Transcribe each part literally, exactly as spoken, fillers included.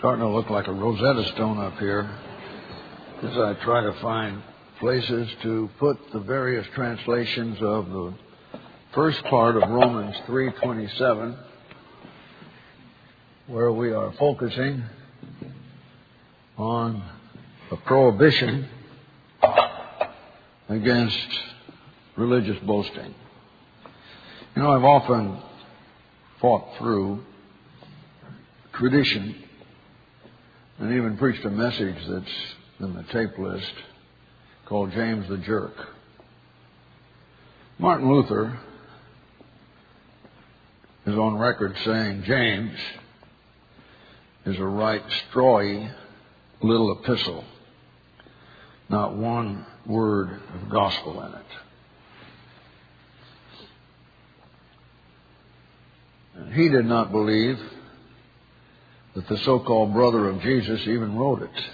starting to look like a Rosetta Stone up here as I try to find places to put the various translations of the first part of Romans three twenty-seven, where we are focusing on a prohibition against religious boasting. You know, I've often fought through tradition and even preached a message that's in the tape list called James the Jerk. Martin Luther is on record saying James is a right strawy little epistle, not one word of gospel in it. And he did not believe that the so-called brother of Jesus even wrote it.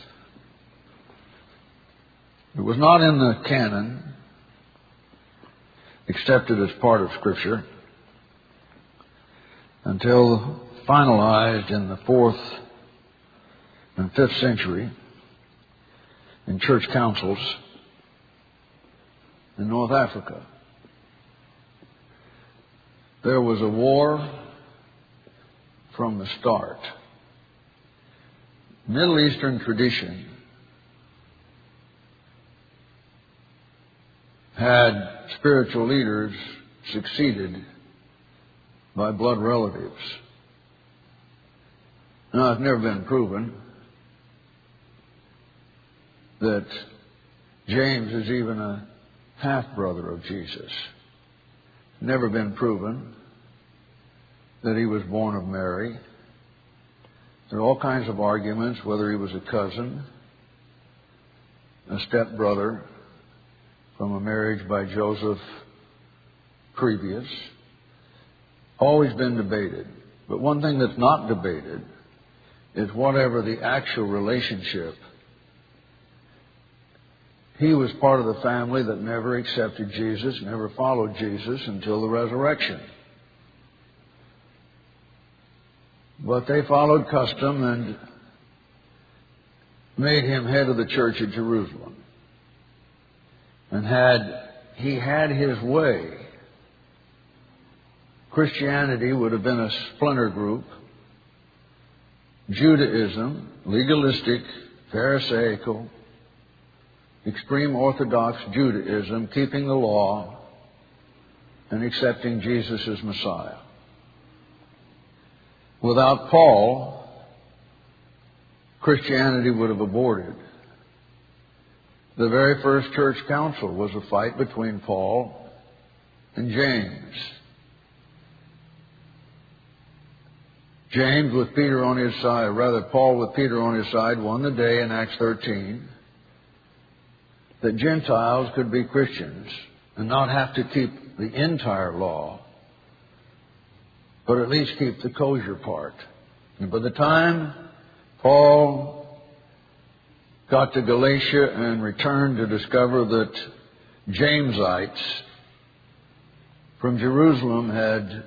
It was not in the canon, accepted as part of Scripture, until finalized in the fourth and fifth century in church councils in North Africa. There was a war from the start. Middle Eastern tradition had spiritual leaders succeeded by blood relatives. Now, it's never been proven that James is even a half-brother of Jesus. Never been proven that he was born of Mary. There are all kinds of arguments whether he was a cousin, a stepbrother from a marriage by Joseph previous. Always been debated. But one thing that's not debated is whatever the actual relationship, he was part of the family that never accepted Jesus, never followed Jesus until the resurrection. But they followed custom and made him head of the church at Jerusalem. And had he had his way, Christianity would have been a splinter group. Judaism, legalistic, Pharisaical, extreme Orthodox Judaism, keeping the law and accepting Jesus as Messiah. Without Paul, Christianity would have aborted. The very first church council was a fight between Paul and James. James with Peter on his side, or rather Paul with Peter on his side, won the day in Acts thirteen that Gentiles could be Christians and not have to keep the entire law, but at least keep the kosher part. And by the time Paul got to Galatia and returned to discover that Jamesites from Jerusalem had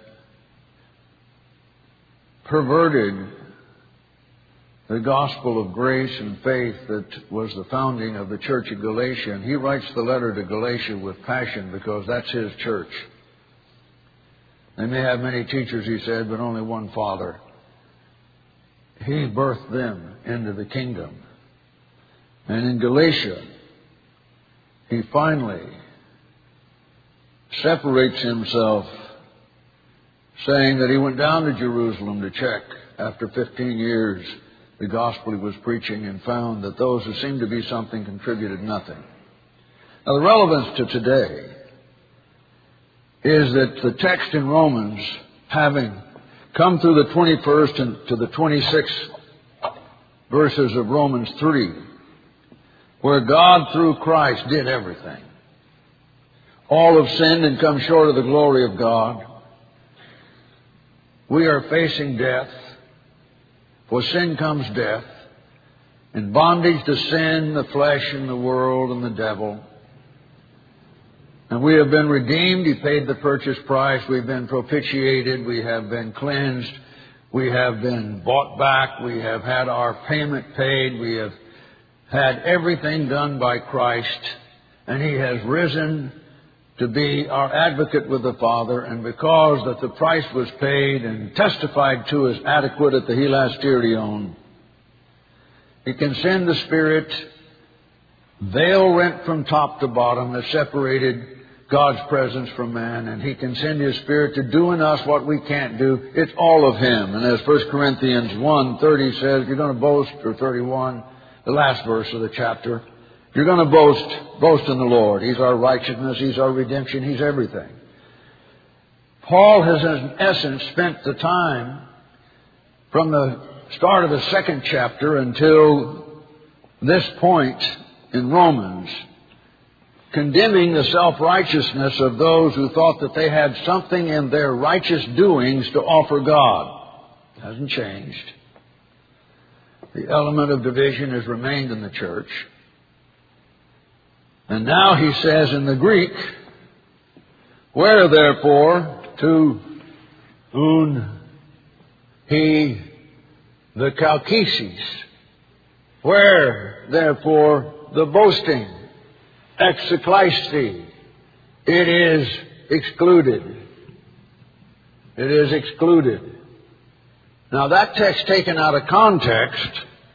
perverted the gospel of grace and faith that was the founding of the church of Galatia, and he writes the letter to Galatia with passion because that's his church. They may have many teachers, he said, but only one Father. He birthed them into the kingdom. And in Galatia, he finally separates himself, saying that he went down to Jerusalem to check after fifteen years the gospel he was preaching and found that those who seemed to be something contributed nothing. Now, the relevance to today is that the text in Romans, having come through the twenty-first and to the twenty-sixth verses of Romans three, where God through Christ did everything. All have sinned and come short of the glory of God. We are facing death. For sin comes death, and bondage to sin, the flesh, and the world, and the devil. And we have been redeemed. He paid the purchase price. We've been propitiated. We have been cleansed. We have been bought back. We have had our payment paid. We have had everything done by Christ. And He has risen to be our advocate with the Father. And because that the price was paid and testified to as adequate at the hilasterion, He can send the Spirit, veil rent from top to bottom, that separated God's presence from man, and He can send His Spirit to do in us what we can't do. It's all of Him. And as First Corinthians one thirty says, if you're going to boast, or thirty-one, the last verse of the chapter, if you're going to boast, boast in the Lord. He's our righteousness, He's our redemption, He's everything. Paul has in essence spent the time from the start of the second chapter until this point in Romans, condemning the self-righteousness of those who thought that they had something in their righteous doings to offer God. It hasn't changed. The element of division has remained in the church. And now he says in the Greek, where therefore to un he the kaukisis, where therefore the boasting, exekleisthi, it is excluded. It is excluded. Now that text taken out of context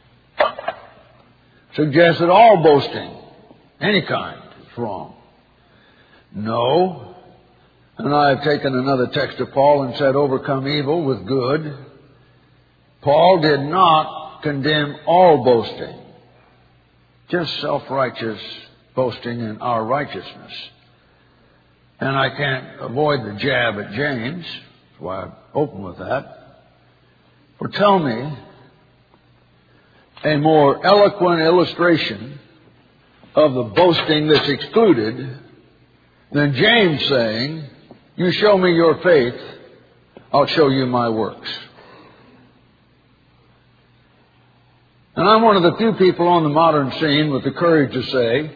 suggests that all boasting, any kind, is wrong. No. And I have taken another text of Paul and said, overcome evil with good. Paul did not condemn all boasting, just self-righteous boasting in our righteousness. And I can't avoid the jab at James. That's why I open with that. For tell me a more eloquent illustration of the boasting that's excluded than James saying, you show me your faith, I'll show you my works. And I'm one of the few people on the modern scene with the courage to say,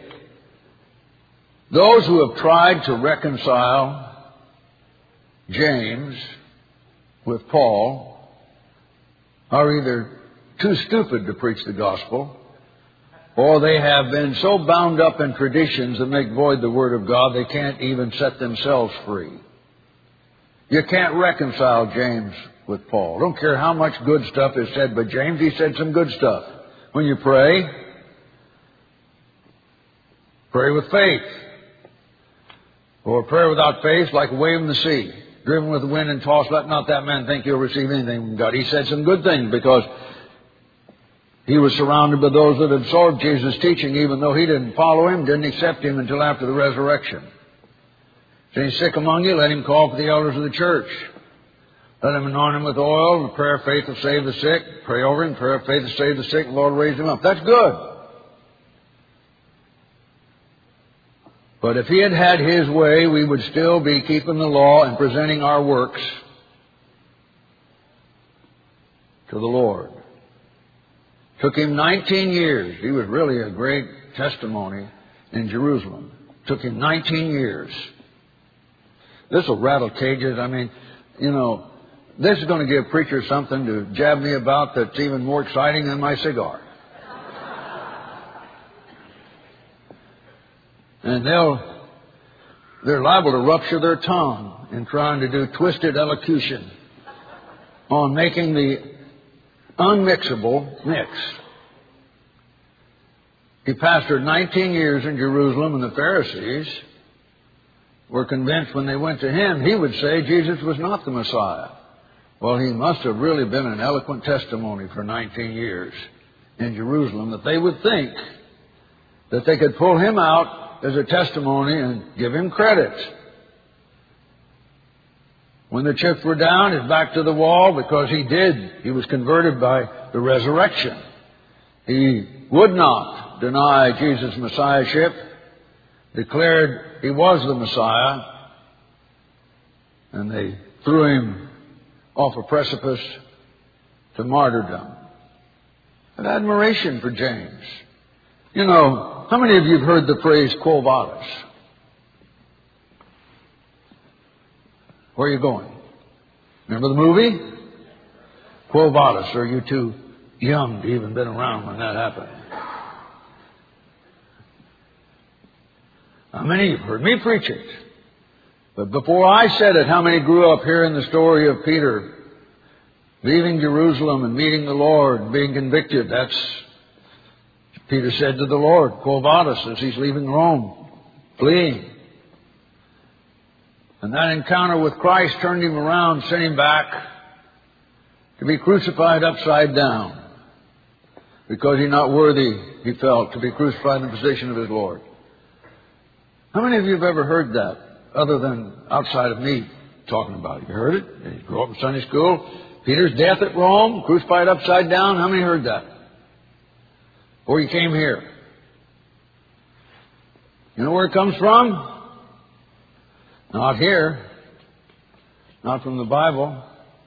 those who have tried to reconcile James with Paul are either too stupid to preach the gospel, or they have been so bound up in traditions that make void the Word of God they can't even set themselves free. You can't reconcile James with Paul. Don't care how much good stuff is said by James, he said some good stuff. When you pray, pray with faith. Or prayer without faith like a wave in the sea, driven with the wind and tossed. Let not that man think he'll receive anything from God. He said some good things because he was surrounded by those that absorbed Jesus' teaching, even though he didn't follow him, didn't accept him until after the resurrection. If he's sick among you, let him call for the elders of the church. Let him anoint him with oil, and the prayer of faith will save the sick. Pray over him, prayer of faith will save the sick, and the Lord will raise him up. That's good. But if he had had his way, we would still be keeping the law and presenting our works to the Lord. Took him nineteen years. He was really a great testimony in Jerusalem. Took him nineteen years. This will rattle cages. I mean, you know, this is going to give preachers something to jab me about that's even more exciting than my cigar. And they'll, they're liable to rupture their tongue in trying to do twisted elocution on making the unmixable mix. He pastored nineteen years in Jerusalem, and the Pharisees were convinced when they went to him, he would say Jesus was not the Messiah. Well, he must have really been an eloquent testimony for nineteen years in Jerusalem that they would think that they could pull him out as a testimony and give him credit. When the chips were down, his back to the wall, because he did. He was converted by the resurrection. He would not deny Jesus' Messiahship, declared he was the Messiah, and they threw him off a precipice to martyrdom. An admiration for James. You know, how many of you have heard the phrase Quo Vadis? Where are you going? Remember the movie? Quo vadis, or are you too young to even been around when that happened? How many have heard me preach it? But before I said it, how many grew up hearing the story of Peter leaving Jerusalem and meeting the Lord and being convicted? That's, Peter said to the Lord, Quo vadis, as he's leaving Rome, fleeing. And that encounter with Christ turned him around, sent him back to be crucified upside down, because he's not worthy, he felt, to be crucified in the position of his Lord. How many of you have ever heard that, other than outside of me talking about it? You heard it? You grew up in Sunday school. Peter's death at Rome, crucified upside down. How many heard that? Before you came here. You know where it comes from? Not here. Not from the Bible.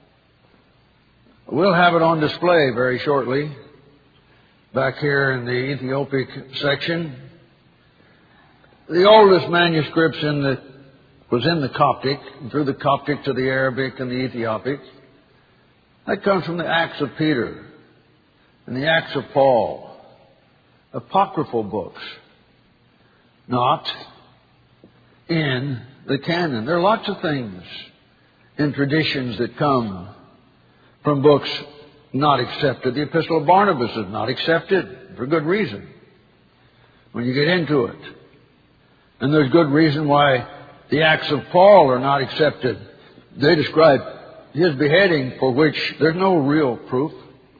We'll have it on display very shortly, back here in the Ethiopic section. The oldest manuscripts in the, was in the Coptic, and through the Coptic to the Arabic and the Ethiopic. That comes from the Acts of Peter and the Acts of Paul, apocryphal books, not in the canon. There are lots of things in traditions that come from books not accepted. The Epistle of Barnabas is not accepted for good reason when you get into it. And there's good reason why the Acts of Paul are not accepted. They describe his beheading, for which there's no real proof.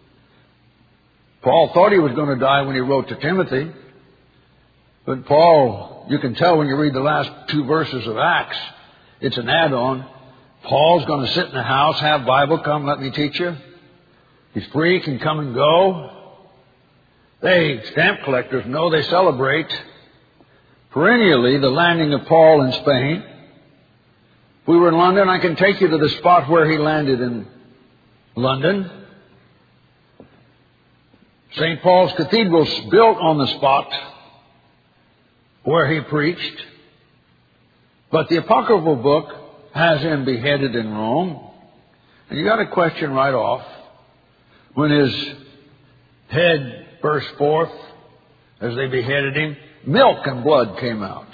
Paul thought he was going to die when he wrote to Timothy. But Paul, you can tell when you read the last two verses of Acts, it's an add-on. Paul's going to sit in the house, have Bible, come, let me teach you. He's free, can come and go. They, stamp collectors, know they celebrate perennially the landing of Paul in Spain. If we were in London, I can take you to the spot where he landed in London. Saint Paul's Cathedral's built on the spot where he preached. But the apocryphal book has him beheaded in Rome. And you got a question right off. When his head burst forth as they beheaded him, milk and blood came out.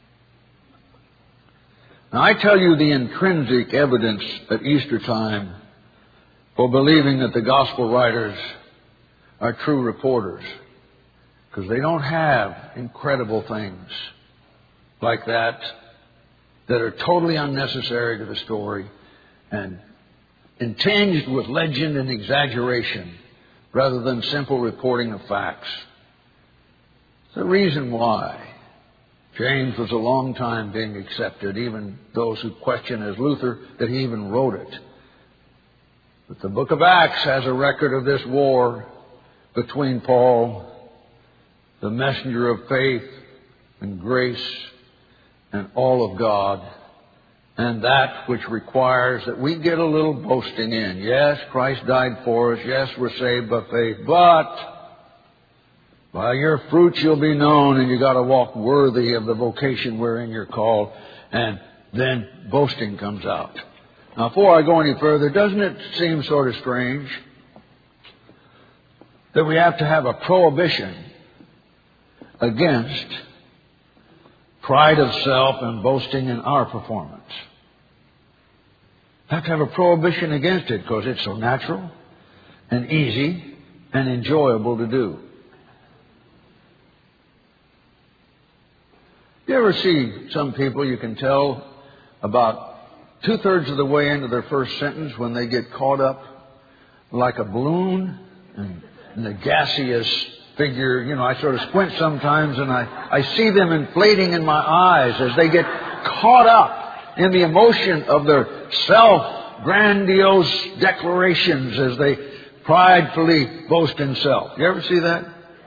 Now I tell you the intrinsic evidence at Easter time for believing that the gospel writers are true reporters, because they don't have incredible things like that that are totally unnecessary to the story and tinged with legend and exaggeration rather than simple reporting of facts. The reason why James was a long time being accepted, even those who question, as Luther, that he even wrote it. But the book of Acts has a record of this war between Paul, the messenger of faith and grace and all of God, and that which requires that we get a little boasting in. Yes, Christ died for us. Yes, we're saved by faith. But by your fruits you'll be known, and you got to walk worthy of the vocation wherein you're called. And then boasting comes out. Now, before I go any further, doesn't it seem sort of strange that we have to have a prohibition against pride of self and boasting in our performance? We have to have a prohibition against it because it's so natural and easy and enjoyable to do. You ever see some people, you can tell about two-thirds of the way into their first sentence when they get caught up like a balloon and, and the gaseous figure, you know, I sort of squint sometimes and I, I see them inflating in my eyes as they get caught up in the emotion of their self-grandiose declarations as they pridefully boast in self. You ever see that?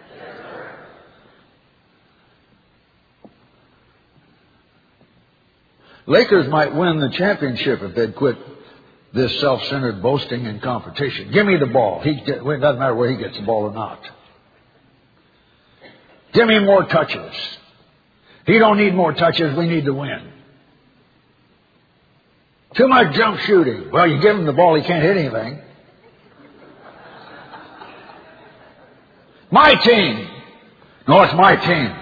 Lakers might win the championship if they'd quit this self-centered boasting and competition. Give me the ball. He, it doesn't matter where he gets the ball or not. Give me more touches. He don't need more touches. We need to win. Too much jump shooting. Well, you give him the ball, he can't hit anything. My team. No, it's my team.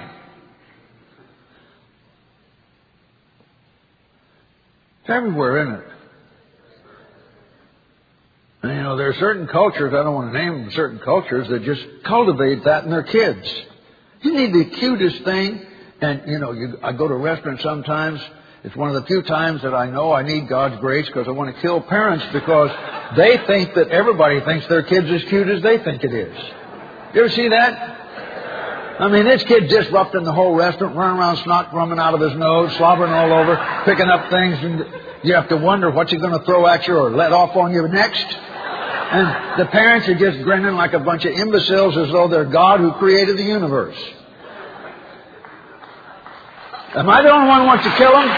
It's everywhere, isn't it? And, you know, there are certain cultures, I don't want to name them, certain cultures that just cultivate that in their kids. You need the cutest thing. And, you know, you, I go to a restaurant sometimes. It's one of the few times that I know I need God's grace because I want to kill parents because they think that everybody thinks their kid's as cute as they think it is. You ever see that? I mean, this kid disrupting the whole restaurant, running around snot running out of his nose, slobbering all over, picking up things, and you have to wonder what's he going to throw at you or let off on you next. And the parents are just grinning like a bunch of imbeciles as though they're God who created the universe. Am I the only one who wants to kill him?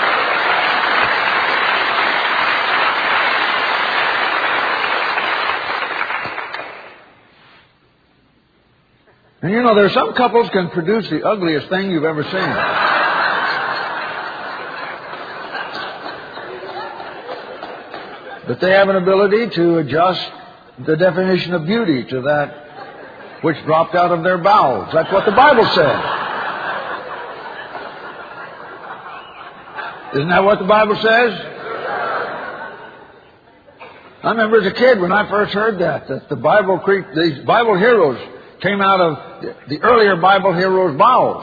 And you know, there are some couples can produce the ugliest thing you've ever seen. But they have an ability to adjust the definition of beauty to that which dropped out of their bowels. That's what the Bible said. Isn't that what the Bible says? I remember as a kid when I first heard that, that the Bible, these Bible heroes came out of the earlier Bible heroes' bowels.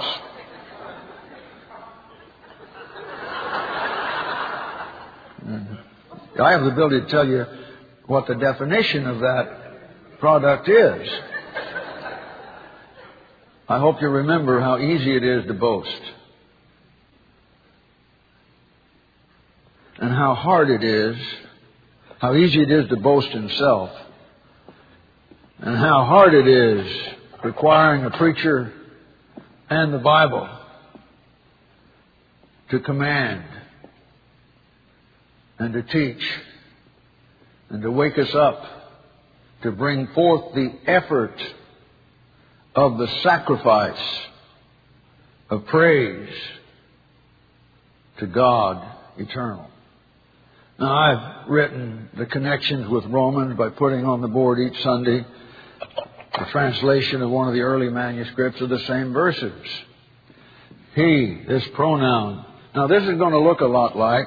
I have the ability to tell you what the definition of that product is. I hope you remember how easy it is to boast. And how hard it is, how easy it is to boast in self. And how hard it is requiring a preacher and the Bible to command and to teach and to wake us up to bring forth the effort of the sacrifice of praise to God eternal. Now, I've written the connections with Romans by putting on the board each Sunday a translation of one of the early manuscripts of the same verses. He, this pronoun. Now, this is going to look a lot like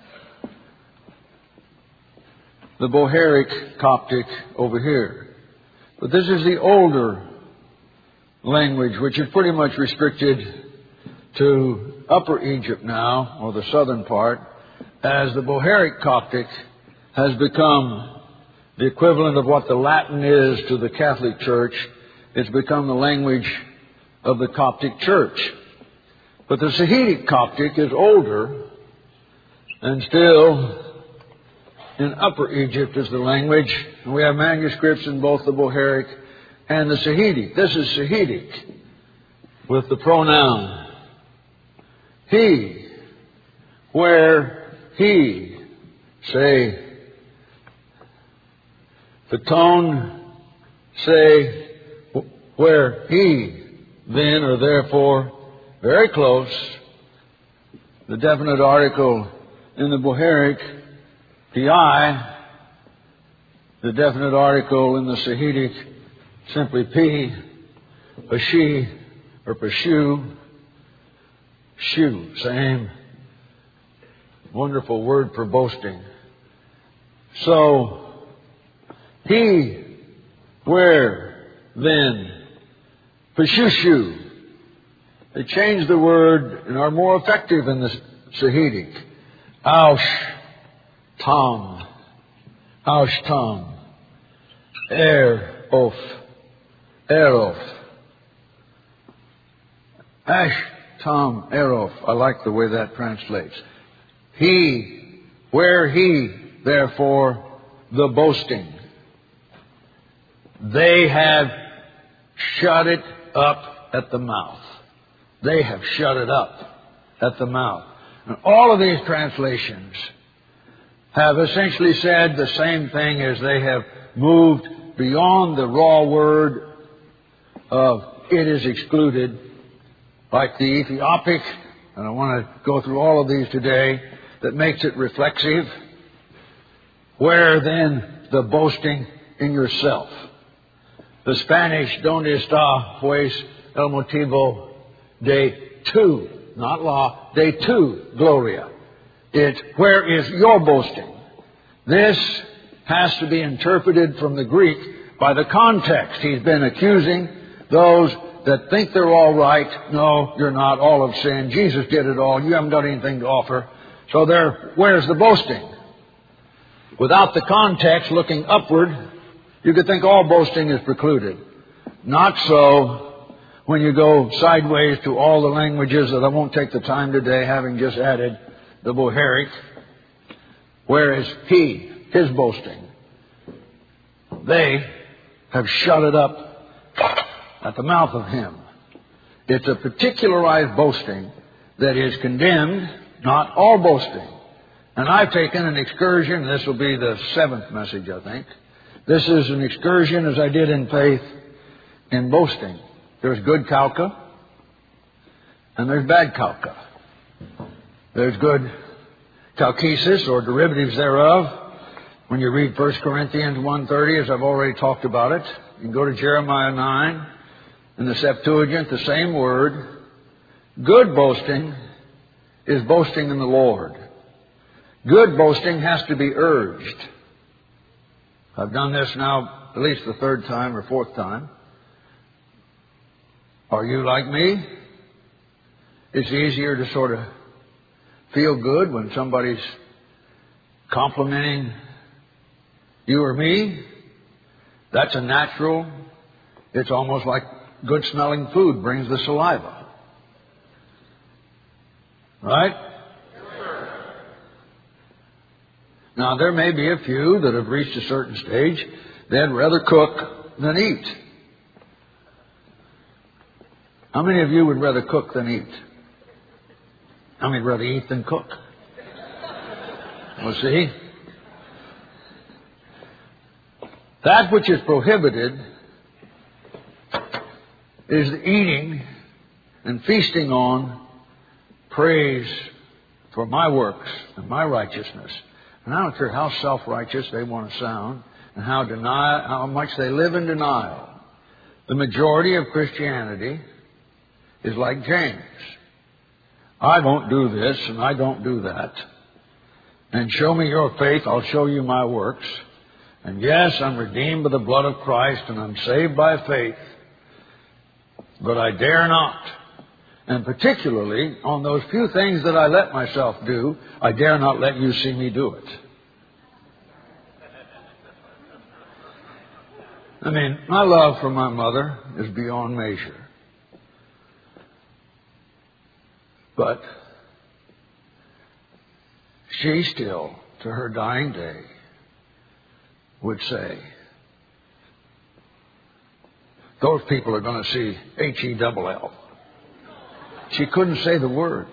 the Bohairic Coptic over here. But this is the older language, which is pretty much restricted to Upper Egypt now, or the southern part, as the Bohairic Coptic has become the equivalent of what the Latin is to the Catholic Church. It's become the language of the Coptic Church. But the Sahidic Coptic is older, and still in Upper Egypt is the language. And we have manuscripts in both the Bohairic and the Sahidic. This is Sahidic with the pronoun he, where he, say, the tone, say, where he, then, or therefore, very close. The definite article in the Bohairic, pi. The definite article in the Sahidic, simply p, pashi, or pashu, shu, same wonderful word for boasting. So, he, where, then, pashushu. They changed the word and are more effective in the Sahidic. Aush, tom, aush, tom, er, of, erof, ash, tom, erof. I like the way that translates. He, where he, therefore, the boasting. They have shut it up at the mouth. They have shut it up at the mouth. And all of these translations have essentially said the same thing, as they have moved beyond the raw word of it is excluded, like the Ethiopic, and I want to go through all of these today, that makes it reflexive. Where then the boasting in yourself? The Spanish, ¿Dónde está pues el motivo de tu, not la, de tu gloria? It's, where is your boasting? This has to be interpreted from the Greek by the context. He's been accusing those that think they're all right. No, you're not. All have sinned. Jesus did it all. You haven't got anything to offer. So there, where's the boasting? Without the context, looking upward, you could think all boasting is precluded. Not so when you go sideways to all the languages that I won't take the time today, having just added the Bohairic. Where is he, his boasting? They have shut it up at the mouth of him. It's a particularized boasting that is condemned, not all boasting. And I've taken an excursion, this will be the seventh message, I think. This is an excursion, as I did in faith, in boasting. There's good kauka, and there's bad kauka. There's good kaukesis, or derivatives thereof. When you read First Corinthians one thirty, as I've already talked about it, you can go to Jeremiah nine, in the Septuagint, the same word. Good boasting is boasting in the Lord. Good boasting has to be urged. I've done this now at least the third time or fourth time. Are you like me? It's easier to sort of feel good when somebody's complimenting you or me. That's a natural. It's almost like good smelling food brings the saliva. Right? Now, there may be a few that have reached a certain stage. They'd rather cook than eat. How many of you would rather cook than eat? How many would rather eat than cook? Well, see? That which is prohibited is the eating and feasting on praise for my works and my righteousness. And I don't care how self-righteous they want to sound and how deny, how much they live in denial. The majority of Christianity is like James. I don't do this and I don't do that. And show me your faith, I'll show you my works. And yes, I'm redeemed by the blood of Christ and I'm saved by faith. But I dare not. And particularly on those few things that I let myself do, I dare not let you see me do it. I mean, my love for my mother is beyond measure. But she still, to her dying day, would say, those people are going to see H E double L. She couldn't say the word.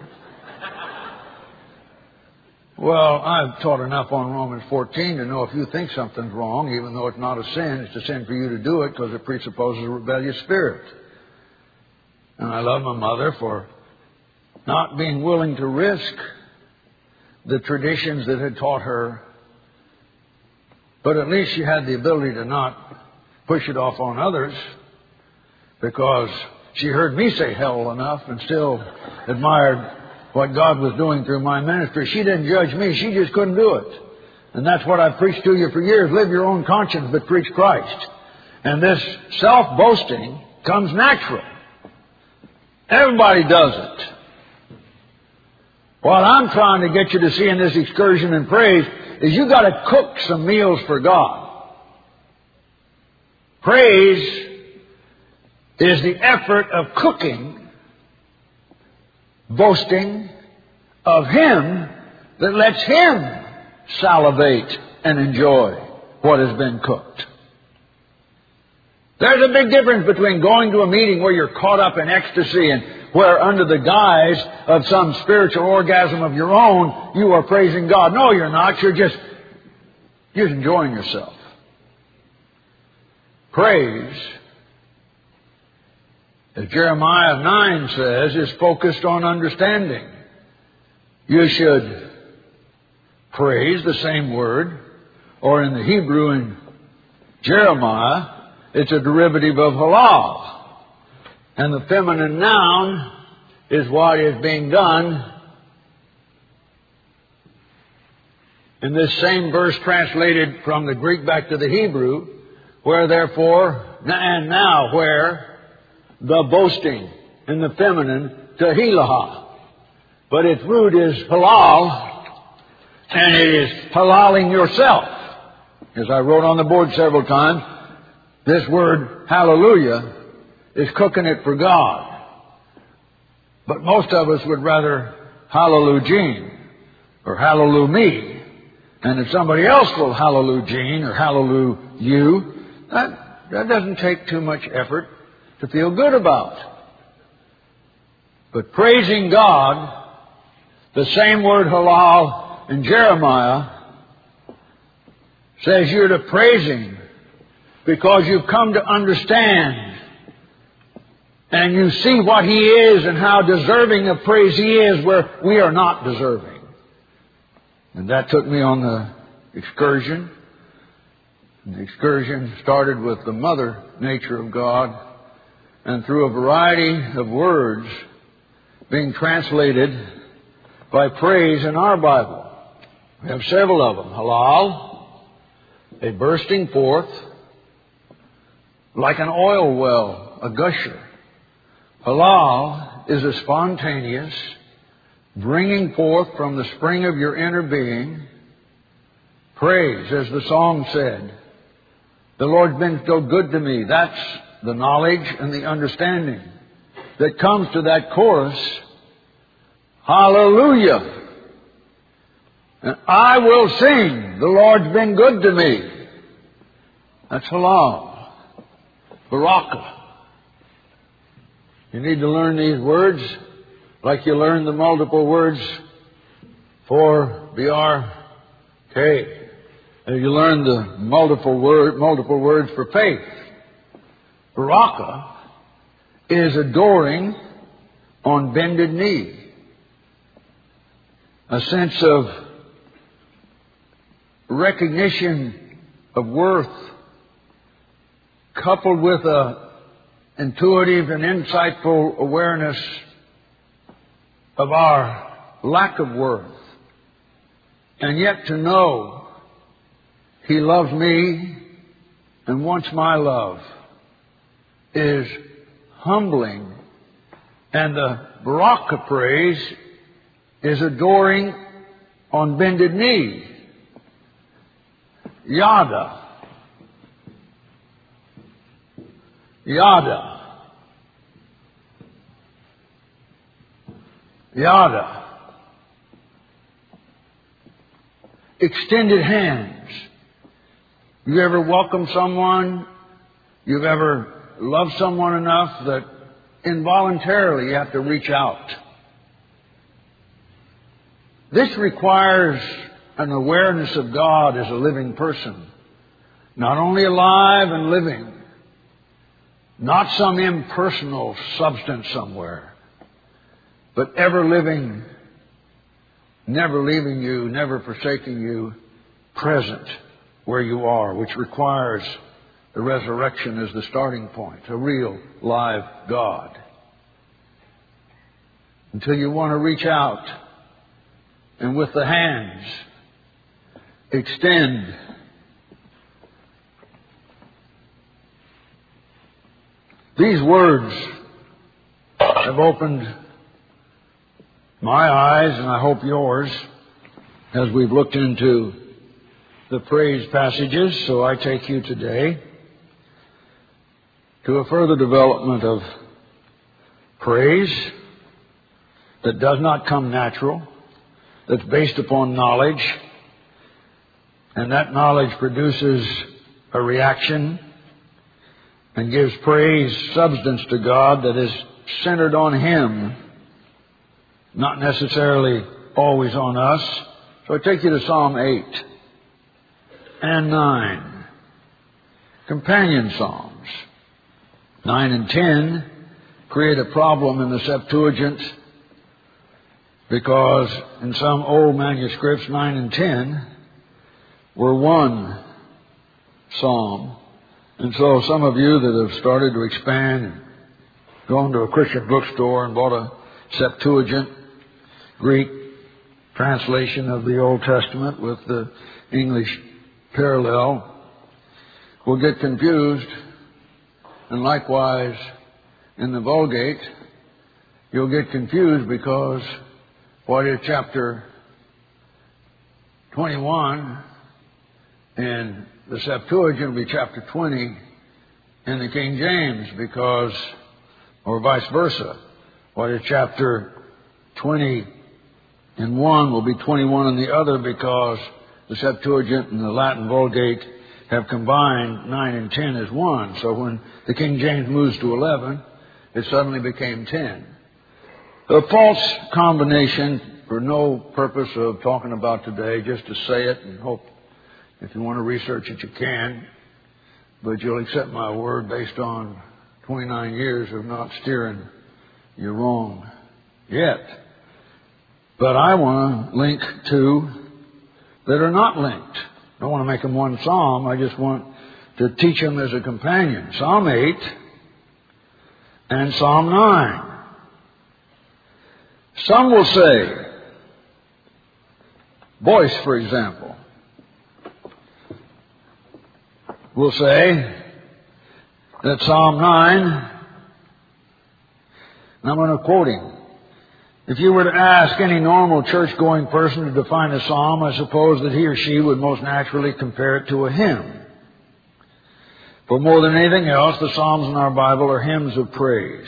Well, I've taught enough on Romans fourteen to know if you think something's wrong, even though it's not a sin, it's a sin for you to do it because it presupposes a rebellious spirit. And I love my mother for not being willing to risk the traditions that had taught her, but at least she had the ability to not push it off on others because she heard me say hell enough and still admired what God was doing through my ministry. She didn't judge me. She just couldn't do it. And that's what I've preached to you for years. Live your own conscience, but preach Christ. And this self-boasting comes natural. Everybody does it. What I'm trying to get you to see in this excursion in praise is you got to cook some meals for God. Praise is the effort of cooking, boasting of Him that lets Him salivate and enjoy what has been cooked. There's a big difference between going to a meeting where you're caught up in ecstasy and where under the guise of some spiritual orgasm of your own, you are praising God. No, you're not. You're just, you're enjoying yourself. Praise, as Jeremiah nine says, is focused on understanding. You should praise, the same word, or in the Hebrew in Jeremiah, It's a derivative of halal. And the feminine noun is what is being done in this same verse translated from the Greek back to the Hebrew, where therefore, and now where, the boasting in the feminine, tehilah. But its root is halal, and it is halaling yourself. As I wrote on the board several times, this word hallelujah is cooking it for God. But most of us would rather hallelujah Gene or hallelujah me. And if somebody else will hallelujah Gene or hallelujah you, that, that doesn't take too much effort to feel good about. But praising God, the same word halal in Jeremiah says you're to praise Him because you've come to understand and you see what He is and how deserving of praise He is where we are not deserving. And that took me on the excursion. And the excursion started with the mother nature of God, and through a variety of words being translated by praise in our Bible. We have several of them. Halal, a bursting forth, like an oil well, a gusher. Halal is a spontaneous bringing forth from the spring of your inner being praise, as the song said. The Lord's been so good to me. That's the knowledge and the understanding that comes to that chorus. Hallelujah. And I will sing, the Lord's been good to me. That's halal. Barakah. You need to learn these words like you learn the multiple words for B R K. And you learn the multiple word, multiple words for faith. Barakah is adoring on bended knee. A sense of recognition of worth coupled with a intuitive and insightful awareness of our lack of worth. And yet to know He loves me and wants my love is humbling. And the Barakah praise is adoring on bended knee. Yada. Yada. Yada. Extended hands. You ever welcome someone? You've ever loved someone enough that involuntarily you have to reach out? This requires an awareness of God as a living person. Not only alive and living, not some impersonal substance somewhere, but ever living, never leaving you, never forsaking you, present where you are, which requires the resurrection as the starting point, a real, live God. Until you want to reach out and with the hands extend. These words have opened my eyes, and I hope yours, as we've looked into the praise passages. So I take you today to a further development of praise that does not come natural, that's based upon knowledge, and that knowledge produces a reaction and gives praise substance to God that is centered on Him, not necessarily always on us. So I take you to Psalm eight and nine, companion psalms. nine and ten create a problem in the Septuagint because in some old manuscripts, nine and ten were one psalm, And so some of you that have started to expand and gone to a Christian bookstore and bought a Septuagint, Greek translation of the Old Testament with the English parallel will get confused. And likewise, in the Vulgate, you'll get confused because what is chapter twenty-one in the Septuagint will be chapter twenty in the King James, because, or vice versa. What is chapter twenty in one will be twenty-one in the other, because the Septuagint and the Latin Vulgate have combined nine and ten as one. So when the King James moves to eleven, it suddenly became ten. A false combination for no purpose of talking about today, just to say it and hope if you want to research it you can. But you'll accept my word based on twenty-nine years of not steering you wrong yet. But I want to link two that are not linked. I don't want to make them one psalm. I just want to teach them as a companion. Psalm eight and Psalm nine. Some will say, Boyce, for example, will say that Psalm nine, and I'm going to quote him, if you were to ask any normal church-going person to define a psalm, I suppose that he or she would most naturally compare it to a hymn. For more than anything else, the psalms in our Bible are hymns of praise.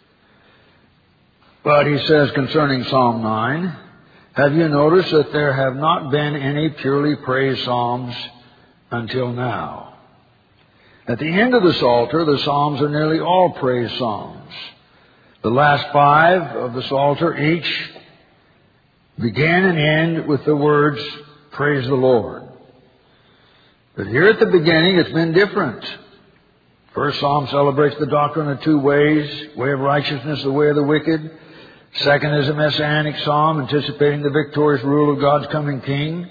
But he says concerning Psalm nine, have you noticed that there have not been any purely praise psalms until now? At the end of the Psalter, the psalms are nearly all praise psalms. The last five of the Psalter each begin and end with the words, praise the Lord. But here at the beginning, it's been different. First psalm celebrates the doctrine of two ways, way of righteousness, the way of the wicked. Second is a messianic psalm anticipating the victorious rule of God's coming king.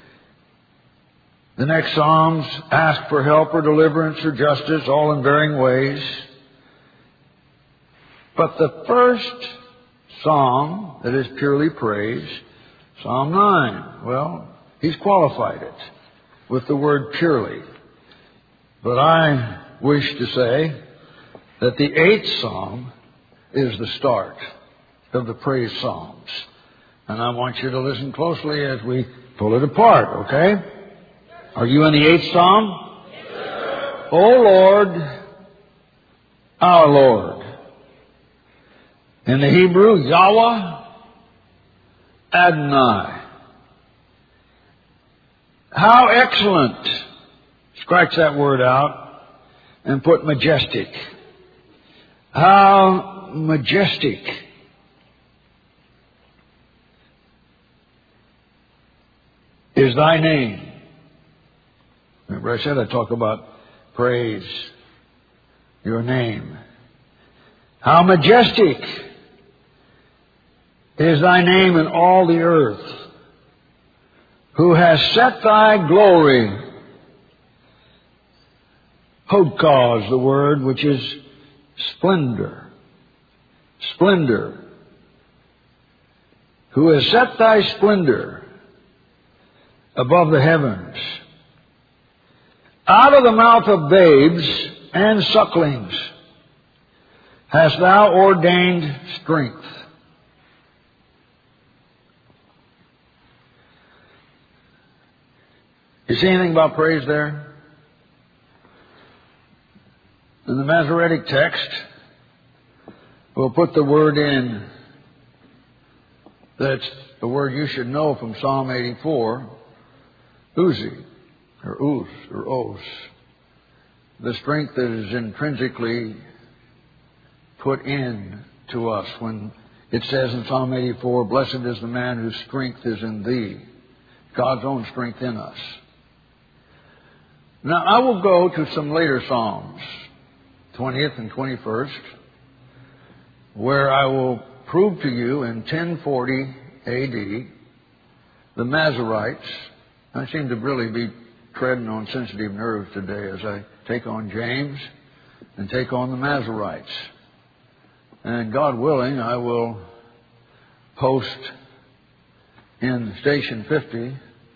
The next psalms ask for help or deliverance or justice, all in varying ways. But the first psalm that is purely praise, Psalm nine, well, he's qualified it with the word purely. But I wish to say that the eighth psalm is the start of the praise psalms. And I want you to listen closely as we pull it apart, okay? Are you in the eighth psalm? Yes, O Lord, our Lord. In the Hebrew, Yahweh Adonai. How excellent. Scratch that word out and put majestic. How majestic is thy name. Remember I said I talk about praise, your name. How majestic is thy name in all the earth, who has set thy glory. Hodkah is the word, which is splendor. Splendor. Who has set thy splendor above the heavens. Out of the mouth of babes and sucklings hast thou ordained strength. You see anything about praise there? In the Masoretic text, we'll put the word in that's the word you should know from Psalm eighty-four, Uzi, or Uz, or Os. The strength that is intrinsically put in to us when it says in Psalm eighty-four, blessed is the man whose strength is in thee. God's own strength in us. Now, I will go to some later Psalms, twentieth and twenty-first, where I will prove to you in ten forty A D, the Masoretes, I seem to really be treading on sensitive nerves today as I take on James and take on the Masoretes. And God willing, I will post in Station fifty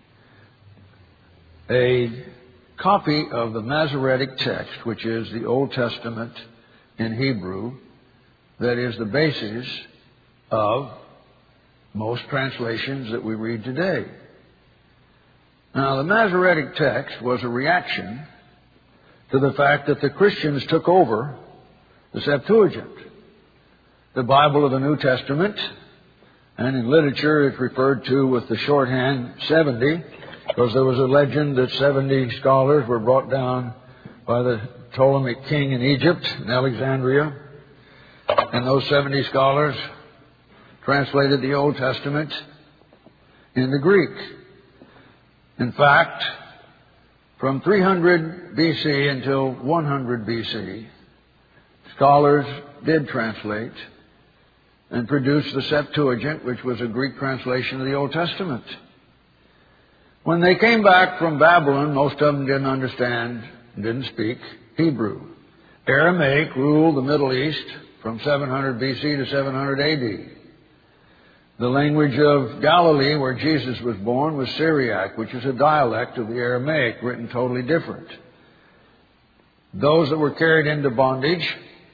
a copy of the Masoretic text, which is the Old Testament in Hebrew, that is the basis of most translations that we read today. Now, the Masoretic text was a reaction to the fact that the Christians took over the Septuagint, the Bible of the New Testament, and in literature it's referred to with the shorthand seventy, because there was a legend that seventy scholars were brought down by the Ptolemaic king in Egypt, in Alexandria, and those seventy scholars translated the Old Testament into Greek. In fact, from three hundred B C until one hundred B C, scholars did translate and produce the Septuagint, which was a Greek translation of the Old Testament. When they came back from Babylon, most of them didn't understand, didn't speak Hebrew. Aramaic ruled the Middle East from seven hundred B C to seven hundred A D. The language of Galilee, where Jesus was born, was Syriac, which is a dialect of the Aramaic, written totally different. Those that were carried into bondage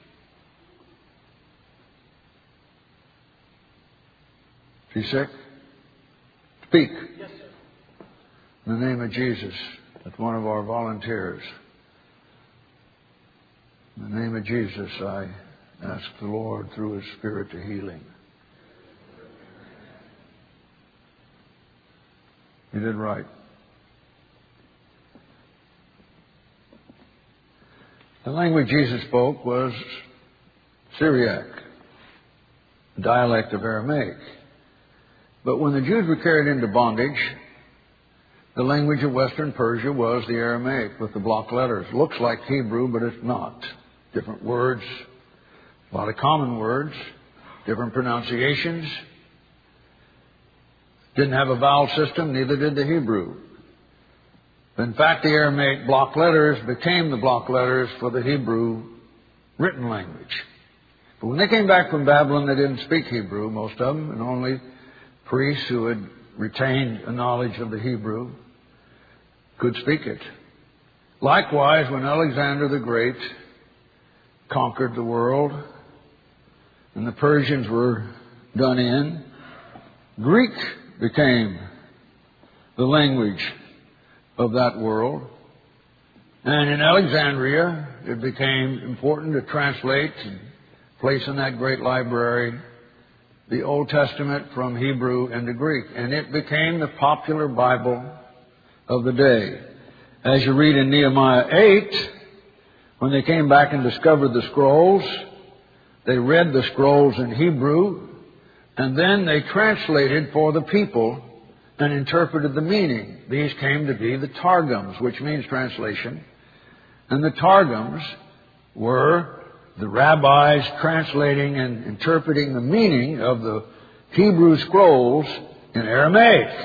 Is he sick? Speak. Yes, sir. In the name of Jesus, that's one of our volunteers. In the name of Jesus, I ask the Lord through His Spirit to heal him. You did right. The language Jesus spoke was Syriac, a dialect of Aramaic. But when the Jews were carried into bondage, the language of Western Persia was the Aramaic with the block letters. Looks like Hebrew, but it's not. Different words, a lot of common words, different pronunciations. Didn't have a vowel system, neither did the Hebrew. In fact, the Aramaic block letters became the block letters for the Hebrew written language. But when they came back from Babylon, they didn't speak Hebrew, most of them, and only priests who had retained a knowledge of the Hebrew could speak it. Likewise, when Alexander the Great conquered the world and the Persians were done in, Greek became the language of that world. And in Alexandria, it became important to translate and place in that great library the Old Testament from Hebrew into Greek. And it became the popular Bible of the day. As you read in Nehemiah eight, when they came back and discovered the scrolls, they read the scrolls in Hebrew, and then they translated for the people and interpreted the meaning. These came to be the Targums, which means translation. And the Targums were the rabbis translating and interpreting the meaning of the Hebrew scrolls in Aramaic.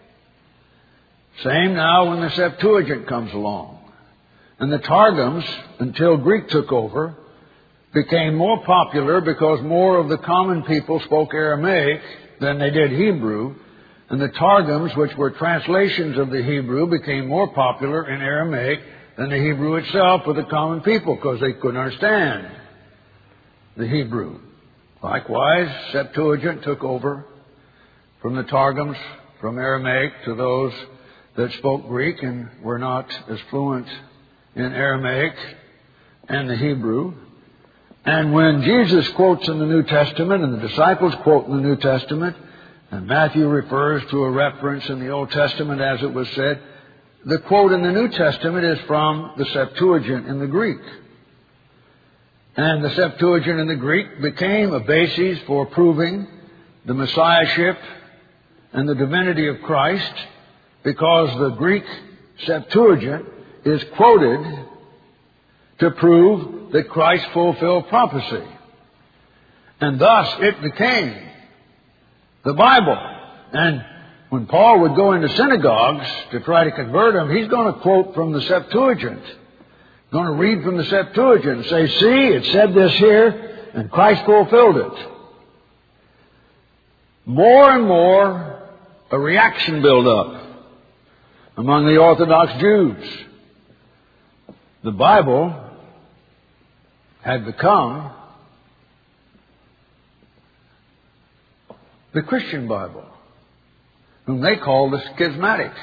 Same now when the Septuagint comes along. And the Targums, until Greek took over, became more popular because more of the common people spoke Aramaic than they did Hebrew. And the Targums, which were translations of the Hebrew, became more popular in Aramaic than the Hebrew itself with the common people because they couldn't understand the Hebrew. Likewise, Septuagint took over from the Targums, from Aramaic, to those that spoke Greek and were not as fluent in Aramaic and the Hebrew. And when Jesus quotes in the New Testament and the disciples quote in the New Testament, and Matthew refers to a reference in the Old Testament as it was said, the quote in the New Testament is from the Septuagint in the Greek. And the Septuagint in the Greek became a basis for proving the Messiahship and the divinity of Christ, because the Greek Septuagint is quoted to prove that Christ fulfilled prophecy. And thus it became the Bible. And when Paul would go into synagogues to try to convert them, he's going to quote from the Septuagint. Going to read from the Septuagint and say, see, it said this here, and Christ fulfilled it. More and more, a reaction built up among the Orthodox Jews. The Bible had become the Christian Bible, whom they call the schismatics.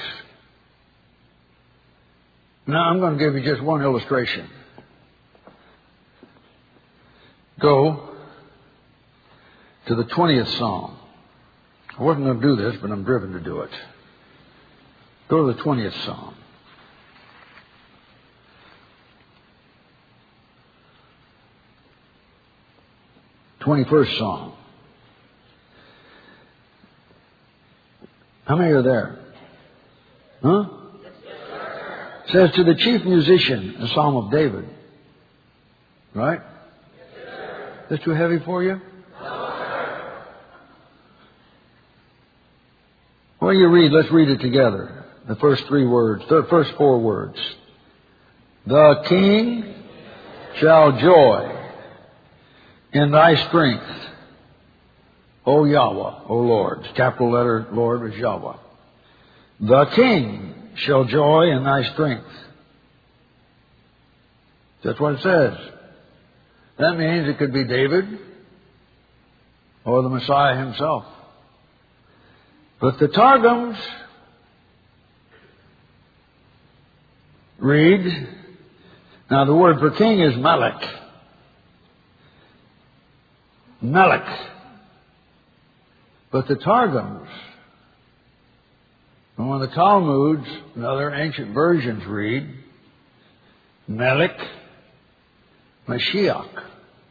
Now, I'm going to give you just one illustration. Go to the twentieth Psalm. I wasn't going to do this, but I'm driven to do it. Go to the twentieth Psalm. twenty-first Psalm. How many are there? Huh? It says to the chief musician, a Psalm of David. Right? Is this too heavy for you? Well, you read, let's read it together. The first three words, the first four words. The king shall joy in thy strength, O Yahweh, O Lord. Capital letter Lord was Yahweh. The king shall joy in thy strength. That's what it says. That means it could be David or the Messiah himself. But the Targums read, now the word for king is Melech. Melech. But the Targums, and one of the Talmuds and other ancient versions read, Melech Mashiach.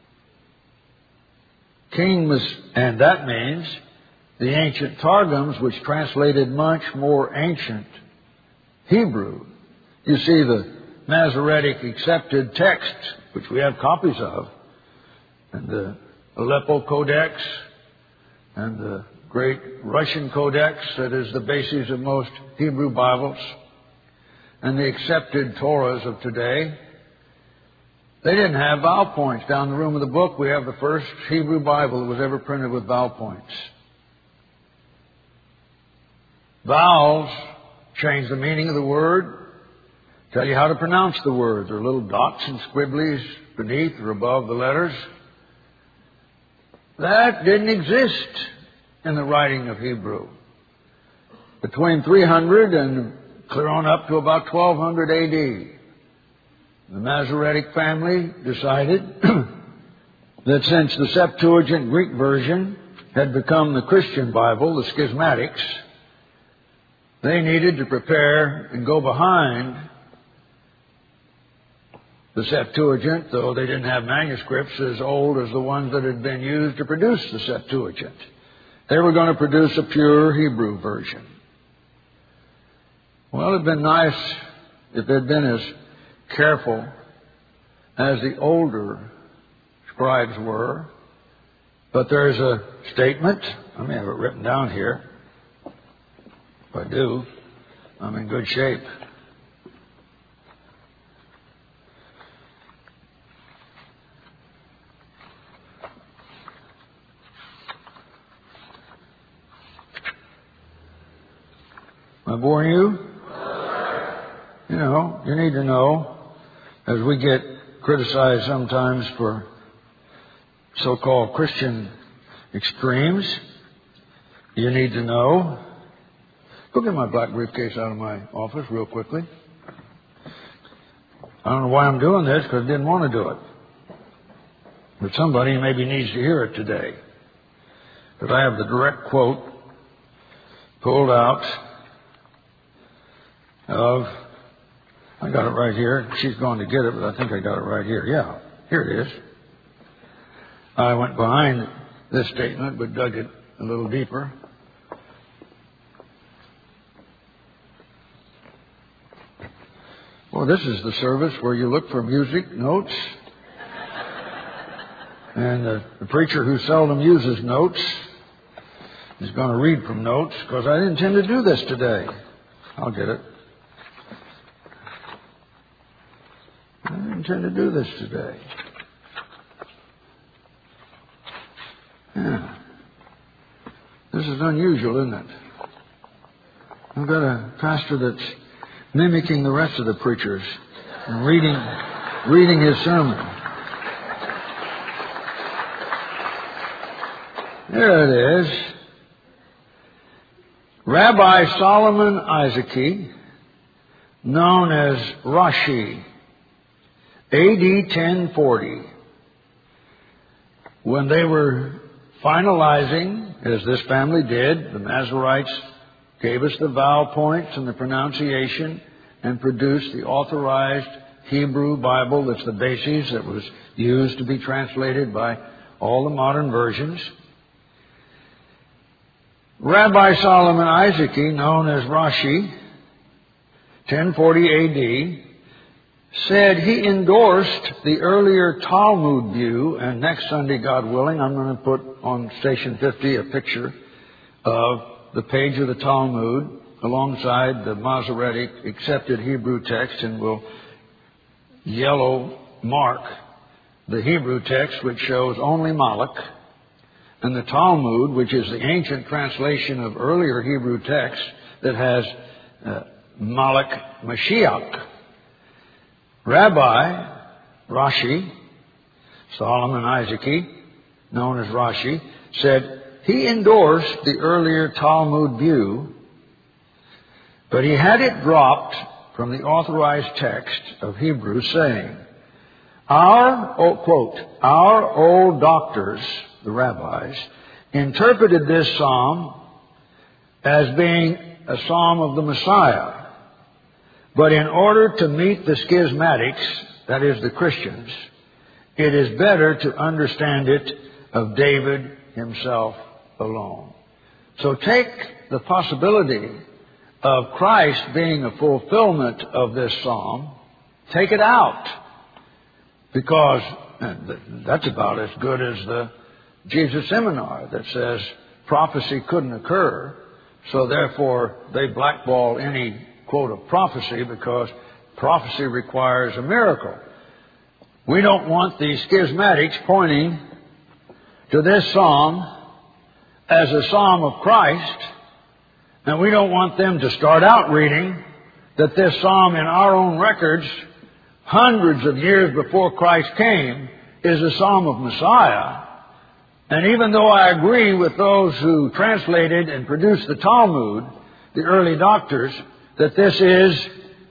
King, Mas- and that means the ancient Targums, which translated much more ancient Hebrew. You see the Masoretic accepted texts, which we have copies of, and the Aleppo Codex, and the great Russian Codex that is the basis of most Hebrew Bibles, and the accepted Torahs of today. They didn't have vowel points. Down the room of the book, we have the first Hebrew Bible that was ever printed with vowel points. Vowels change the meaning of the word, tell you how to pronounce the word. There are little dots and squibblies beneath or above the letters. That didn't exist in the writing of Hebrew. Between three hundred and clear on up to about twelve hundred A D, the Masoretic family decided that since the Septuagint Greek version had become the Christian Bible, the schismatics, they needed to prepare and go behind the Septuagint, though they didn't have manuscripts as old as the ones that had been used to produce the Septuagint. They were going to produce a pure Hebrew version. Well, it would have been nice if they'd been as careful as the older scribes were. But there's a statement. I may have it written down here. If I do, I'm in good shape. Am I boring you? You know, you need to know, as we get criticized sometimes for so-called Christian extremes, you need to know. Go get my black briefcase out of my office real quickly. I don't know why I'm doing this, because I didn't want to do it. But somebody maybe needs to hear it today. But I have the direct quote pulled out of, I got it right here. She's going to get it, but I think I got it right here. Yeah, here it is. I went behind this statement, but dug it a little deeper. Well, this is the service where you look for music notes. And uh, the preacher who seldom uses notes is going to read from notes because I didn't intend to do this today. I'll get it. I didn't intend to do this today. Yeah. This is unusual, isn't it? I've got a pastor that's mimicking the rest of the preachers and reading, reading his sermon. There it is. Rabbi Solomon Isaaci, known as Rashi, A D ten forty. When they were finalizing, as this family did, the Masoretes gave us the vowel points and the pronunciation and produced the authorized Hebrew Bible that's the basis that was used to be translated by all the modern versions. Rabbi Solomon Isaaci, known as Rashi, ten forty A D, said he endorsed the earlier Talmud view, and next Sunday, God willing, I'm going to put on Station fifty a picture of the page of the Talmud alongside the Masoretic accepted Hebrew text, and we'll yellow mark the Hebrew text, which shows only Malach, and the Talmud, which is the ancient translation of earlier Hebrew text that has uh, Malach Mashiach. Rabbi Rashi, Solomon Isaaci, known as Rashi, said he endorsed the earlier Talmud view, but he had it dropped from the authorized text of Hebrew, saying, Our, oh, quote, our old doctors, the rabbis, interpreted this psalm as being a psalm of the Messiah. But in order to meet the schismatics, that is the Christians, it is better to understand it of David himself alone. So take the possibility of Christ being a fulfillment of this psalm, take it out. Because that's about as good as the Jesus Seminar that says prophecy couldn't occur, so therefore they blackball any quote of prophecy because prophecy requires a miracle. We don't want the schismatics pointing to this psalm as a psalm of Christ, and we don't want them to start out reading that this psalm in our own records, hundreds of years before Christ came, is a psalm of Messiah. And even though I agree with those who translated and produced the Talmud, the early doctors, that this is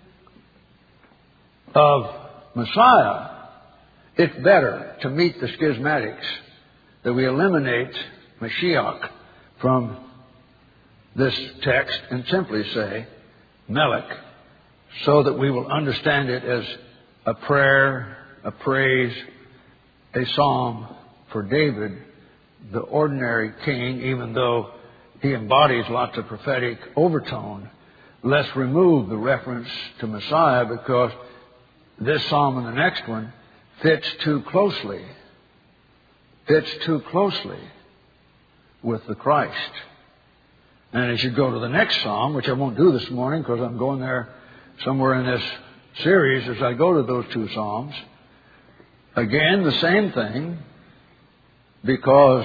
of Messiah, it's better to meet the schismatics that we eliminate Mashiach from this text and simply say Melech, so that we will understand it as a prayer, a praise, a psalm for David, the ordinary king, even though he embodies lots of prophetic overtone. Let's remove the reference to Messiah because this psalm and the next one fits too closely, fits too closely with the Christ. And as you go to the next psalm, which I won't do this morning because I'm going there somewhere in this series as I go to those two psalms, again, the same thing, because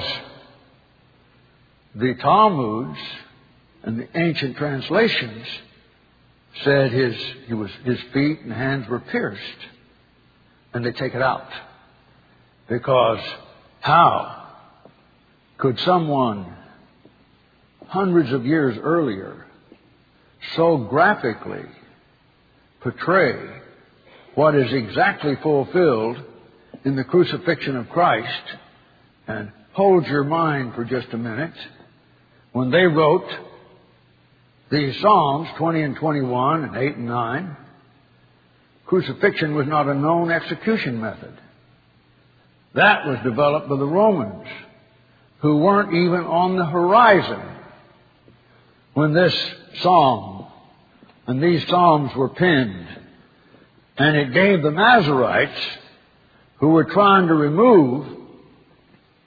the Talmuds and the ancient translations said his, he was, his feet and hands were pierced. And they take it out. Because how could someone hundreds of years earlier so graphically portray what is exactly fulfilled in the crucifixion of Christ? And hold your mind for just a minute. When they wrote these Psalms, twenty and twenty-one and eight and nine, crucifixion was not a known execution method. That was developed by the Romans, who weren't even on the horizon when this psalm and these psalms were penned. And it gave the Masoretes, who were trying to remove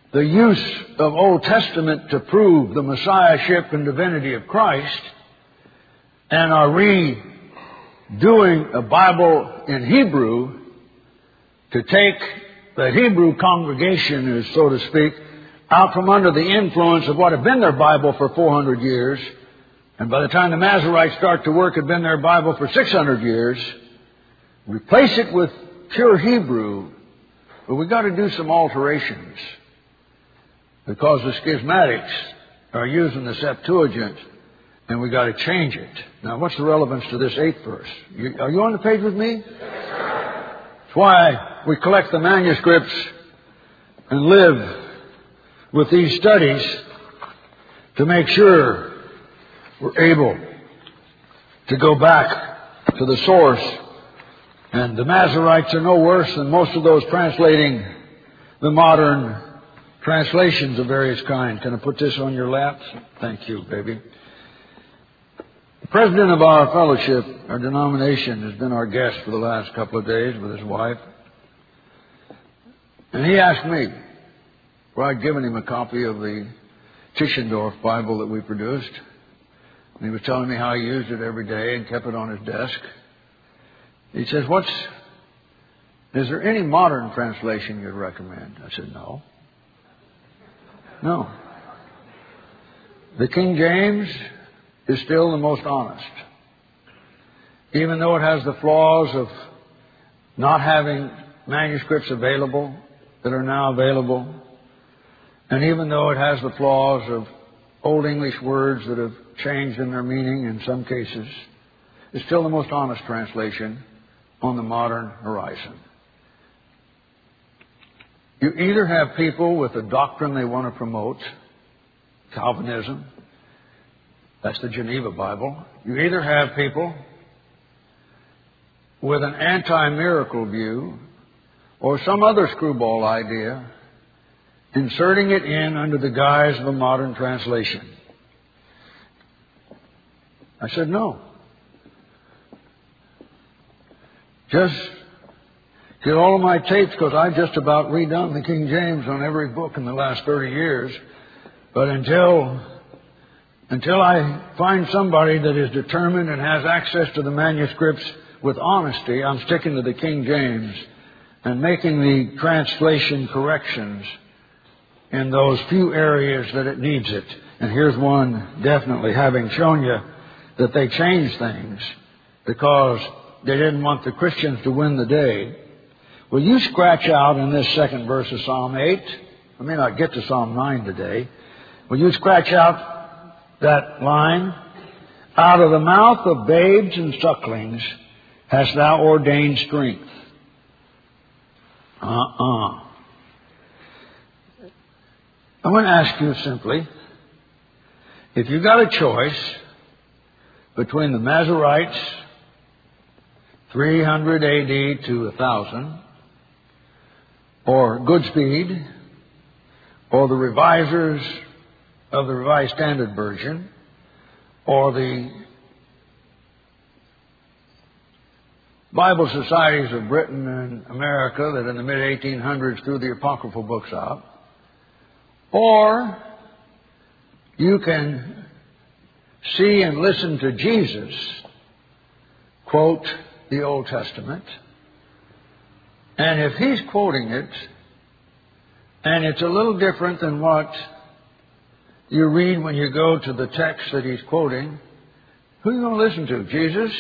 the use of Old Testament to prove the Messiahship and divinity of Christ, and are redoing a Bible in Hebrew to take the Hebrew congregation, so to speak, out from under the influence of what had been their Bible for four hundred years, and by the time the Masoretes start to work, had been their Bible for six hundred years, replace it with pure Hebrew, but we've got to do some alterations, because the schismatics are using the Septuagint, and we've got to change it. Now, what's the relevance to this eighth verse? You, are you on the page with me? Yes, sir. That's why we collect the manuscripts and live with these studies to make sure we're able to go back to the source. And the Masoretes are no worse than most of those translating the modern translations of various kinds. Can I put this on your lap? Thank you, baby. The president of our fellowship, our denomination, has been our guest for the last couple of days with his wife. And he asked me, well, I'd given him a copy of the Tischendorf Bible that we produced. And he was telling me how he used it every day and kept it on his desk. He says, what's, is there any modern translation you'd recommend? I said, no. No. The King James is still the most honest. Even though it has the flaws of not having manuscripts available that are now available, and even though it has the flaws of Old English words that have changed in their meaning in some cases, it's still the most honest translation on the modern horizon. You either have people with a doctrine they want to promote, Calvinism, that's the Geneva Bible. You either have people with an anti-miracle view or some other screwball idea, inserting it in under the guise of a modern translation. I said, no. Just get all of my tapes, because I've just about redone the King James on every book in the last thirty years. But until, until I find somebody that is determined and has access to the manuscripts with honesty, I'm sticking to the King James and making the translation corrections in those few areas that it needs it. And here's one definitely, having shown you that they changed things because they didn't want the Christians to win the day. Will you scratch out in this second verse of Psalm eight? I may not get to Psalm nine today. Will you scratch out that line? Out of the mouth of babes and sucklings hast thou ordained strength. Uh-uh. I'm going to ask you simply, if you got a choice between the Masoretes, three hundred A D to one thousand, or Goodspeed, or the revisers of the Revised Standard Version, or the Bible Societies of Britain and America that in the mid eighteen hundreds threw the apocryphal books out, or you can see and listen to Jesus quote the Old Testament, and if he's quoting it, and it's a little different than what you read when you go to the text that he's quoting, who are you going to listen to? Jesus?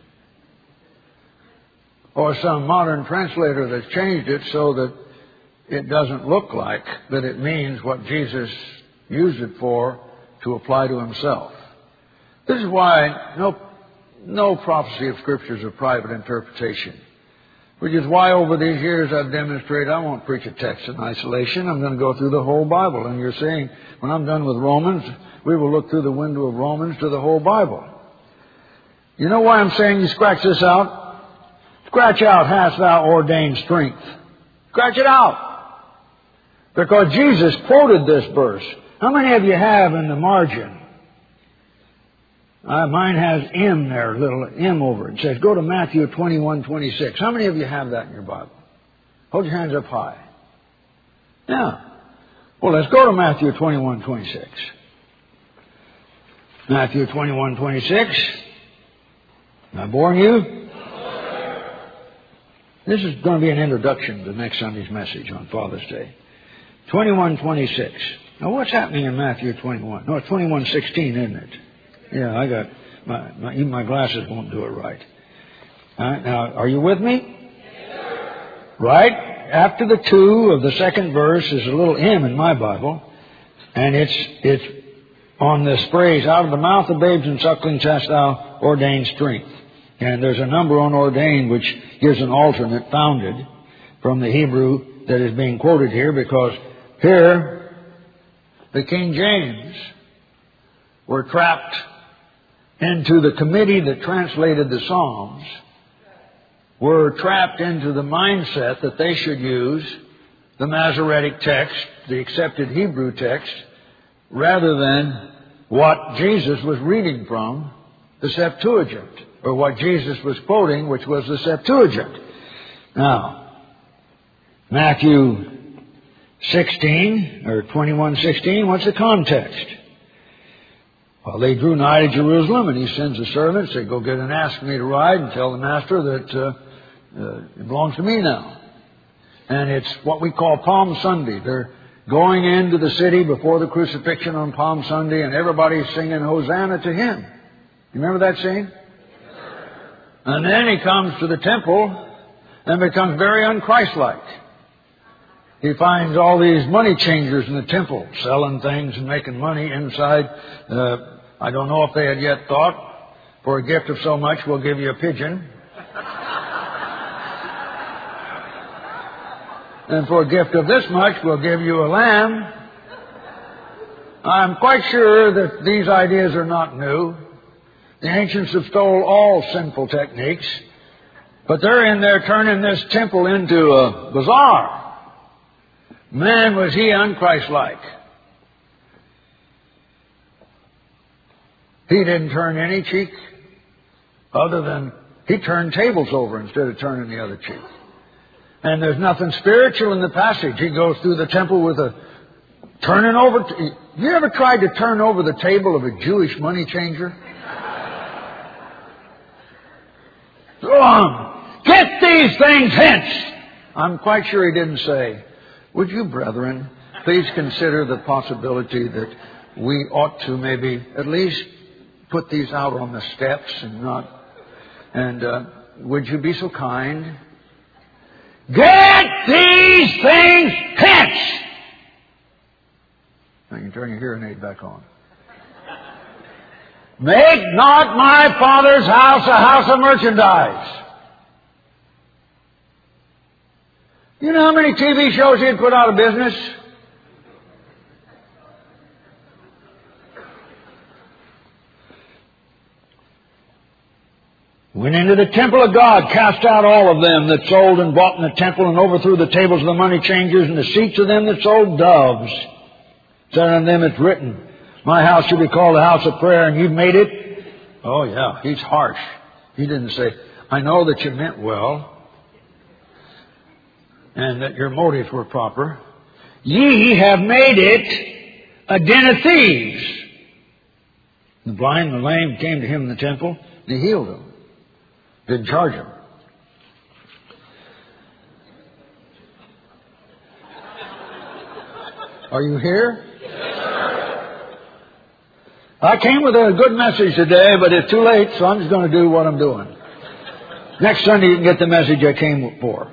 Or some modern translator that's changed it so that it doesn't look like that it means what Jesus used it for to apply to himself. This is why no, no prophecy of Scripture is a private interpretation. Which is why over these years I've demonstrated I won't preach a text in isolation. I'm going to go through the whole Bible. And you're seeing, when I'm done with Romans, we will look through the window of Romans to the whole Bible. You know why I'm saying you scratch this out? Scratch out, hast thou ordained strength. Scratch it out. Because Jesus quoted this verse. How many of you have in the margin? Uh, mine has M there, a little M over it. It says, go to Matthew twenty-one twenty-six. How many of you have that in your Bible? Hold your hands up high. Yeah. Well, let's go to Matthew twenty-one twenty-six. Matthew twenty-one twenty-six. Am I boring you? This is going to be an introduction to next Sunday's message on Father's Day. twenty-one twenty-six. Now, what's happening in Matthew twenty-one? No, it's twenty-one sixteen, isn't it? Yeah, I got my, my even my glasses won't do it right. All right, now, are you with me? Right? After the two of the second verse is a little M in my Bible, and it's it's on this phrase, out of the mouth of babes and sucklings hast thou ordained strength. And there's a number on ordained which gives an alternate founded from the Hebrew that is being quoted here, because here the King James were trapped into the committee that translated the Psalms, were trapped into the mindset that they should use the Masoretic text, the accepted Hebrew text, rather than what Jesus was reading from, the Septuagint, or what Jesus was quoting, which was the Septuagint. Now, Matthew sixteen, or twenty-one sixteen, what's the context? Well, they drew nigh to Jerusalem, and he sends a servant, say, go get an ass for me to ride, and tell the master that uh, uh, it belongs to me now. And it's what we call Palm Sunday. They're going into the city before the crucifixion on Palm Sunday, and everybody's singing Hosanna to him. You remember that scene? And then he comes to the temple and becomes very unchristlike. He finds all these money changers in the temple selling things and making money inside. Uh, I don't know if they had yet thought, for a gift of so much, we'll give you a pigeon. And for a gift of this much, we'll give you a lamb. I'm quite sure that these ideas are not new. The ancients have stole all sinful techniques, but they're in there turning this temple into a bazaar. Man, was he unchristlike. He didn't turn any cheek other than he turned tables over instead of turning the other cheek. And there's nothing spiritual in the passage. He goes through the temple with a turning over. T- you ever tried to turn over the table of a Jewish money changer? Go on. Get these things hence. I'm quite sure he didn't say, would you, brethren, please consider the possibility that we ought to maybe at least put these out on the steps and not, and uh, would you be so kind? Get these things hence! Now you can turn your hearing aid back on. Make not my Father's house a house of merchandise. You know how many T V shows he'd put out of business? Went into the temple of God, cast out all of them that sold and bought in the temple, and overthrew the tables of the money changers and the seats of them that sold doves. Said unto them, it's written, my house shall be called a house of prayer, and you've made it. Oh yeah, he's harsh. He didn't say, I know that you meant well, and that your motives were proper. Ye have made it a den of thieves. The blind and the lame came to him in the temple, and he healed them. Didn't charge them. Are you here? I came with a good message today, but it's too late, so I'm just going to do what I'm doing. Next Sunday you can get the message I came for.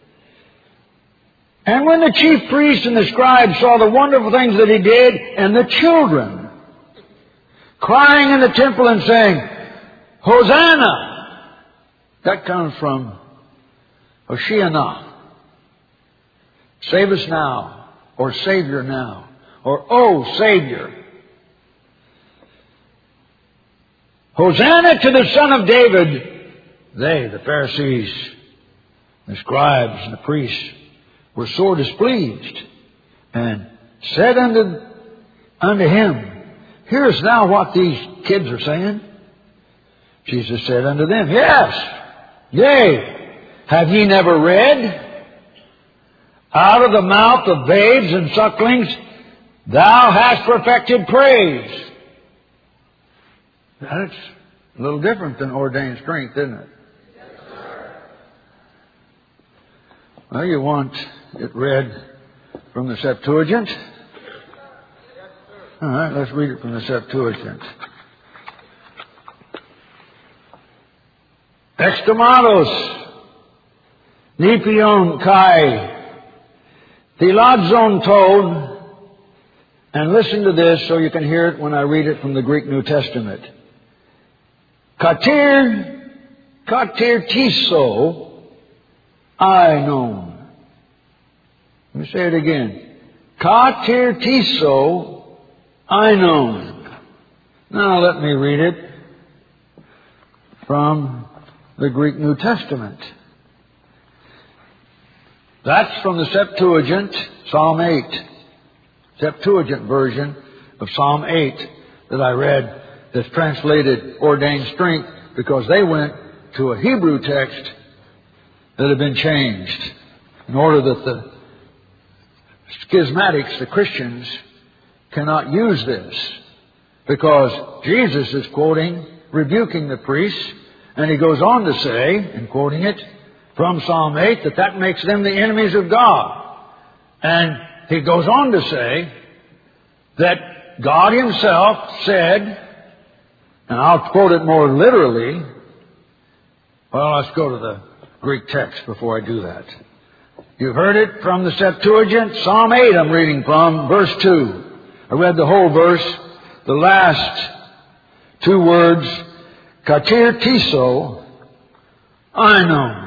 And when the chief priests and the scribes saw the wonderful things that he did, and the children crying in the temple and saying, Hosanna! That comes from Hoshiana. Save us now, or Savior now, or Oh, Savior. Hosanna to the Son of David. They, the Pharisees, the scribes, and the priests, were sore displeased, and said unto, unto him, hearest thou what these kids are saying? Jesus said unto them, yes, yea, have ye never read? Out of the mouth of babes and sucklings Thou hast perfected praise. That's a little different than ordained strength, isn't it? Yes, sir. Well, you want it read from the Septuagint? Yes, sir. All right, let's read it from the Septuagint. Extomatos, Nipion Kai, Thiladzon Tod, and listen to this so you can hear it when I read it from the Greek New Testament. Katir, katir tiso, ainon. Let me say it again. Katir tiso, ainon. Now let me read it from the Greek New Testament. That's from the Septuagint, Psalm eight. Septuagint version of Psalm eight that I read that's translated ordained strength because they went to a Hebrew text that had been changed in order that the schismatics, the Christians, cannot use this because Jesus is quoting, rebuking the priests, and he goes on to say, in quoting it from Psalm eight, that that makes them the enemies of God. And he goes on to say that God Himself said, and I'll quote it more literally. Well, let's go to the Greek text before I do that. You've heard it from the Septuagint, Psalm eight I'm reading from, verse two. I read the whole verse. The last two words, katir tiso, ainon.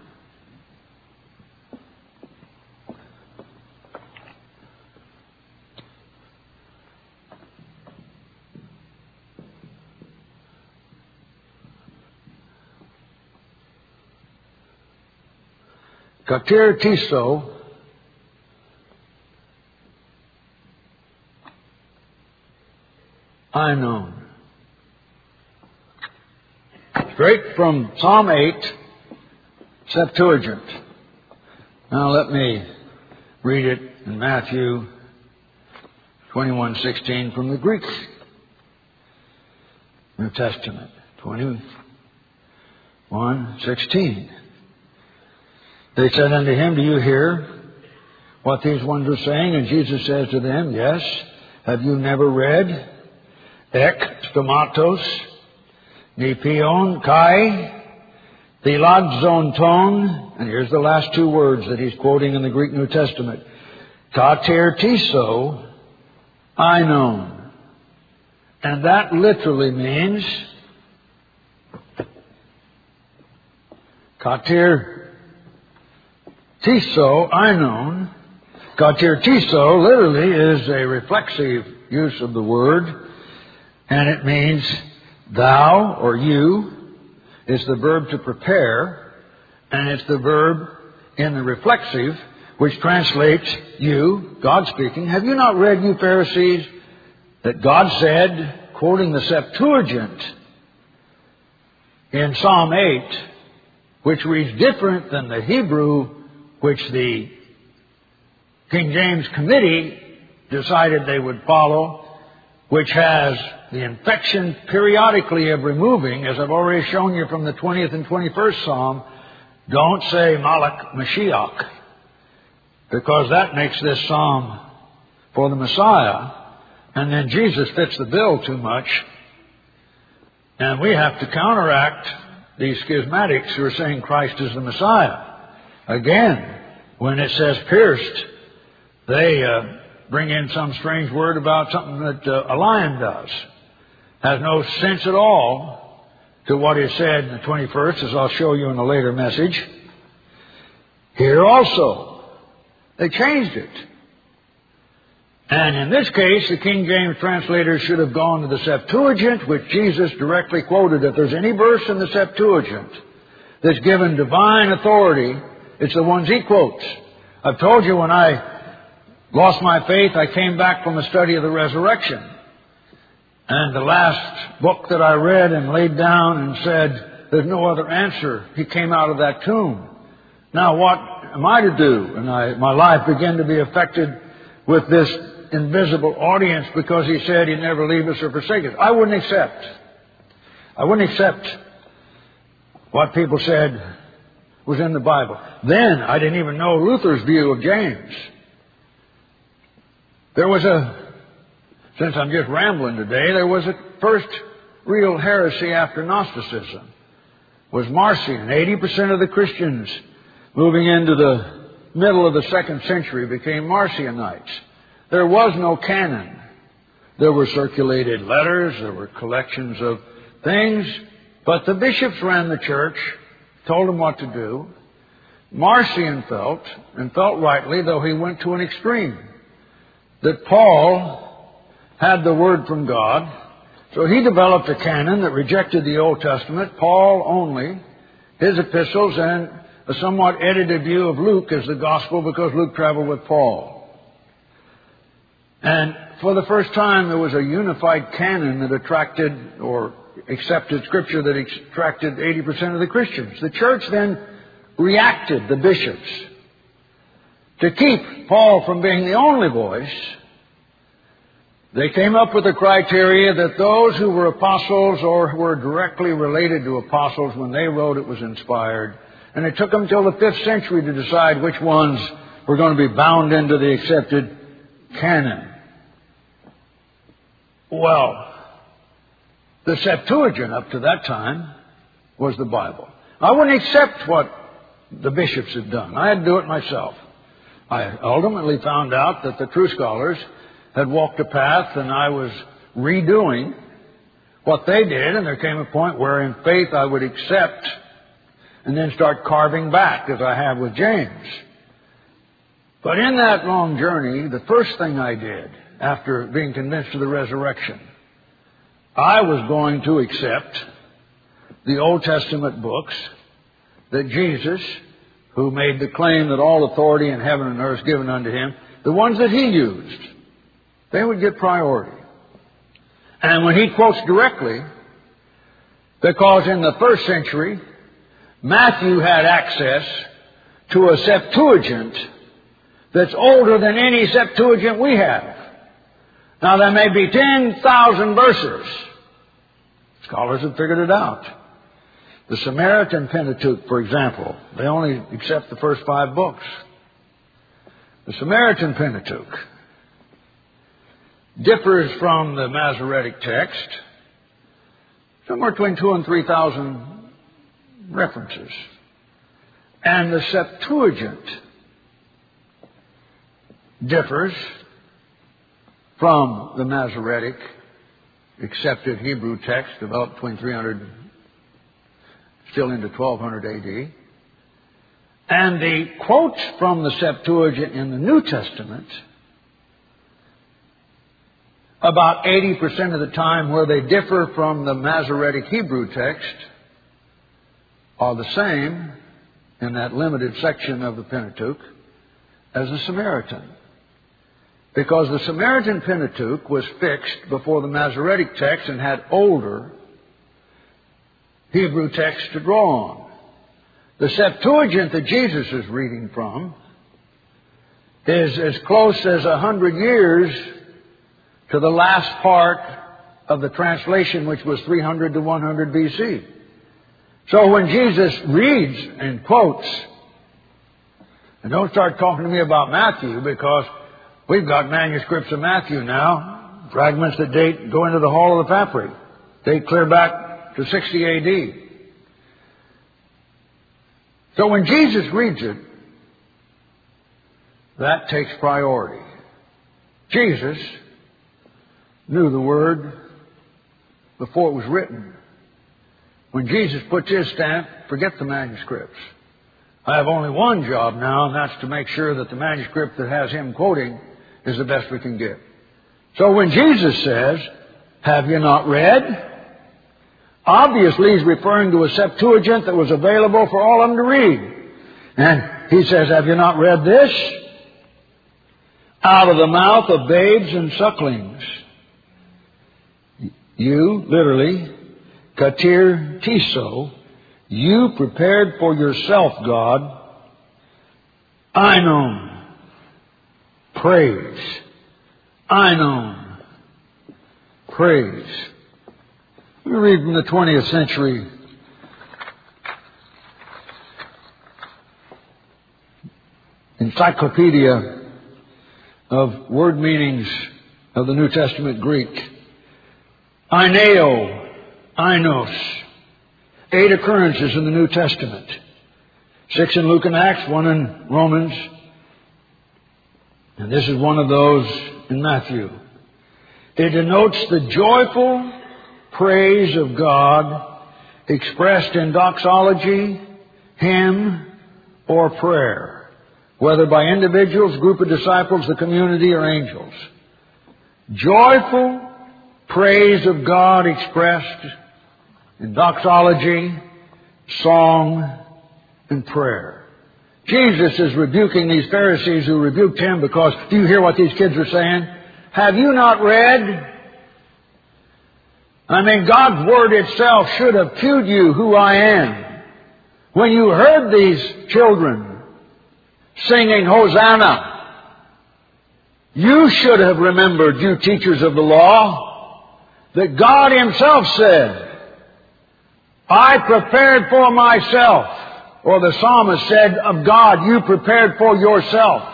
Katir tiso, ainon. Straight from Psalm eight, Septuagint. Now let me read it in Matthew twenty-one sixteen from the Greek New Testament. twenty-one sixteen. They said unto him, do you hear what these ones are saying? And Jesus says to them, yes. Have you never read? Ek stomatos, nipion kai, thiladzon ton. And here's the last two words that he's quoting in the Greek New Testament. Kater tiso, ainon. And that literally means kater tiso, ainon. Katir tiso literally is a reflexive use of the word, and it means thou or you. It's the verb to prepare, and it's the verb in the reflexive, which translates you, God speaking. Have you not read, you Pharisees, that God said, quoting the Septuagint in Psalm eight, which reads different than the Hebrew which the King James Committee decided they would follow, which has the infection periodically of removing, as I've already shown you from the twentieth and twenty-first Psalm, don't say Malach Mashiach, because that makes this Psalm for the Messiah, and then Jesus fits the bill too much, and we have to counteract these schismatics who are saying Christ is the Messiah. Again, when it says pierced, they uh, bring in some strange word about something that uh, a lion does. Has no sense at all to what is said in the twenty-first, as I'll show you in a later message. Here also, they changed it. And in this case, the King James translators should have gone to the Septuagint, which Jesus directly quoted. If there's any verse in the Septuagint that's given divine authority, it's the ones he quotes. I've told you when I lost my faith, I came back from a study of the resurrection. And the last book that I read and laid down and said, there's no other answer. He came out of that tomb. Now what am I to do? And I, my life began to be affected with this invisible audience because he said he'd never leave us or forsake us. I wouldn't accept. I wouldn't accept what people said was in the Bible. Then I didn't even know Luther's view of James. There was a, since I'm just rambling today, there was a first real heresy after Gnosticism. Was Marcion. eighty percent of the Christians moving into the middle of the second century became Marcionites. There was no canon. There were circulated letters, there were collections of things, but the bishops ran the church, told them what to do. Marcion felt, and felt rightly, though he went to an extreme, that Paul had the word from God. So he developed a canon that rejected the Old Testament, Paul only, his epistles, and a somewhat edited view of Luke as the gospel because Luke traveled with Paul. And for the first time, there was a unified canon that attracted or accepted Scripture that attracted eighty percent of the Christians. The church then reacted, the bishops, to keep Paul from being the only voice. They came up with a criteria that those who were apostles or were directly related to apostles, when they wrote, it was inspired. And it took them until the fifth century to decide which ones were going to be bound into the accepted canon. Well, the Septuagint up to that time was the Bible. I wouldn't accept what the bishops had done. I had to do it myself. I ultimately found out that the true scholars had walked a path, and I was redoing what they did, and there came a point where in faith I would accept and then start carving back, as I have with James. But in that long journey, the first thing I did, after being convinced of the resurrection, I was going to accept the Old Testament books that Jesus, who made the claim that all authority in heaven and earth is given unto him, the ones that he used, they would get priority. And when he quotes directly, because in the first century, Matthew had access to a Septuagint that's older than any Septuagint we have. Now, there may be ten thousand verses. Scholars have figured it out. The Samaritan Pentateuch, for example, they only accept the first five books. The Samaritan Pentateuch differs from the Masoretic text somewhere between two and three thousand references. And the Septuagint differs from the Masoretic accepted Hebrew text developed between three hundred still into twelve hundred A D. And the quotes from the Septuagint in the New Testament, about eighty percent of the time where they differ from the Masoretic Hebrew text, are the same in that limited section of the Pentateuch as the Samaritan. Because the Samaritan Pentateuch was fixed before the Masoretic text and had older Hebrew texts to draw on. The Septuagint that Jesus is reading from is as close as a hundred years to the last part of the translation, which was three hundred to one hundred B C. So when Jesus reads and quotes, and don't start talking to me about Matthew, because we've got manuscripts of Matthew now, fragments that date, go into the Hall of the Papyri, date clear back to sixty A D. So when Jesus reads it, that takes priority. Jesus knew the Word before it was written. When Jesus puts his stamp, forget the manuscripts. I have only one job now, and that's to make sure that the manuscript that has him quoting is the best we can get. So when Jesus says, "Have you not read?" obviously he's referring to a Septuagint that was available for all of them to read. And he says, "Have you not read this? Out of the mouth of babes and sucklings, you," literally, katir tiso, "you prepared for yourself, God, einon, praise, Einon. Praise. Let me read from the twentieth century Encyclopedia of Word Meanings of the New Testament Greek. Eineo, Einos. Eight occurrences in the New Testament. Six in Luke and Acts, one in Romans. And this is one of those in Matthew. It denotes the joyful praise of God expressed in doxology, hymn, or prayer, whether by individuals, group of disciples, the community, or angels. Joyful praise of God expressed in doxology, song, and prayer. Jesus is rebuking these Pharisees who rebuked him because, do you hear what these kids are saying? Have you not read? I mean, God's Word itself should have cued you who I am. When you heard these children singing Hosanna, you should have remembered, you teachers of the law, that God Himself said, I prepared for myself. Or the psalmist said of God, you prepared for yourself.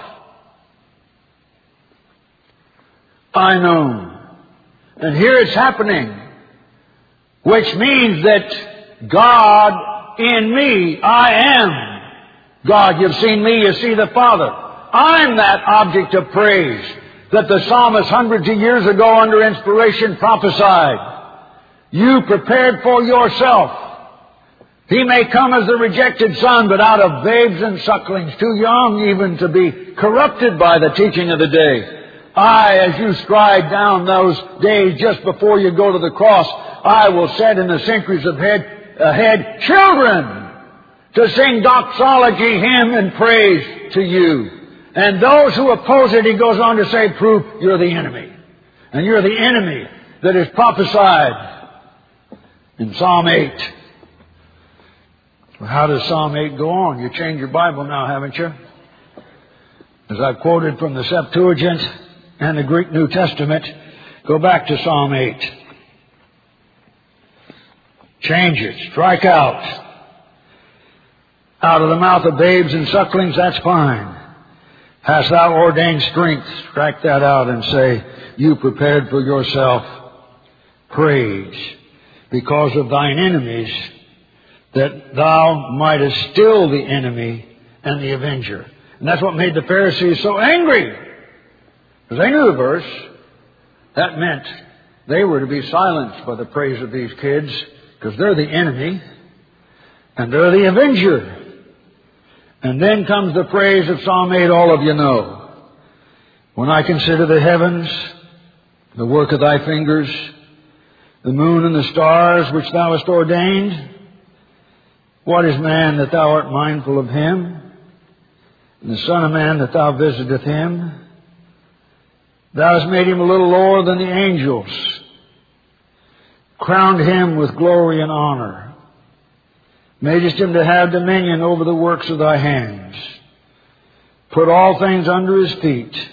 I know. And here it's happening. Which means that God in me, I am God. You've seen me, you see the Father. I'm that object of praise that the psalmist hundreds of years ago under inspiration prophesied. You prepared for yourself. He may come as the rejected son, but out of babes and sucklings, too young even to be corrupted by the teaching of the day. I, as you stride down those days just before you go to the cross, I will set in the centuries of head, ahead children to sing doxology, hymn, and praise to you. And those who oppose it, he goes on to say, prove you're the enemy. And you're the enemy that is prophesied in Psalm eight. Well, how does Psalm eight go on? You changed your Bible now, haven't you? As I've quoted from the Septuagint and the Greek New Testament, go back to Psalm eight. Change it. Strike out. Out of the mouth of babes and sucklings, that's fine. Hast thou ordained strength? Strike that out and say, you prepared for yourself praise because of thine enemies, that thou mightest still the enemy and the avenger. And that's what made the Pharisees so angry. Because they knew the verse. That meant they were to be silenced by the praise of these kids, because they're the enemy and they're the avenger. And then comes the praise of Psalm eight, all of you know. When I consider the heavens, the work of thy fingers, the moon and the stars which thou hast ordained, what is man that thou art mindful of him? And the Son of Man that thou visiteth him? Thou hast made him a little lower than the angels, crowned him with glory and honor, madest him to have dominion over the works of thy hands, put all things under his feet.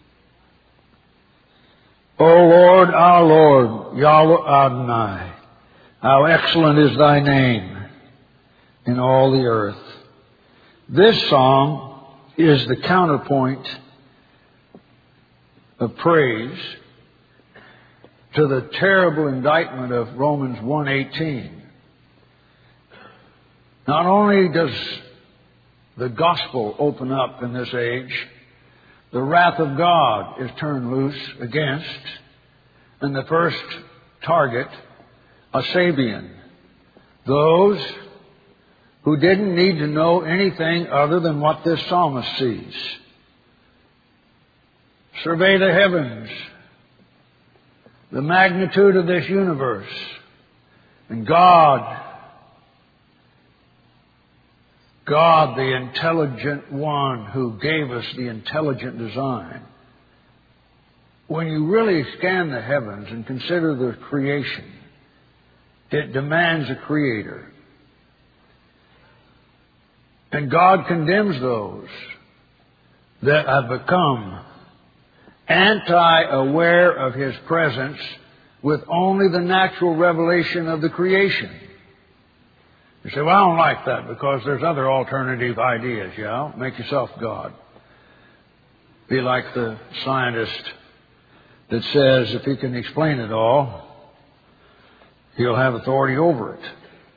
O Lord, our Lord, Yahweh Adonai, how excellent is thy name in all the earth. This psalm is the counterpoint of praise to the terrible indictment of Romans one eighteen. Not only does the gospel open up in this age, the wrath of God is turned loose against, and the first target, a Sabian, those who didn't need to know anything other than what this psalmist sees. Survey the heavens, the magnitude of this universe, and God, God, the intelligent one who gave us the intelligent design. When you really scan the heavens and consider the creation, it demands a creator. And God condemns those that have become anti-aware of His presence with only the natural revelation of the creation. You say, well, I don't like that because there's other alternative ideas. Yeah, make yourself God. Be like the scientist that says if he can explain it all, he'll have authority over it.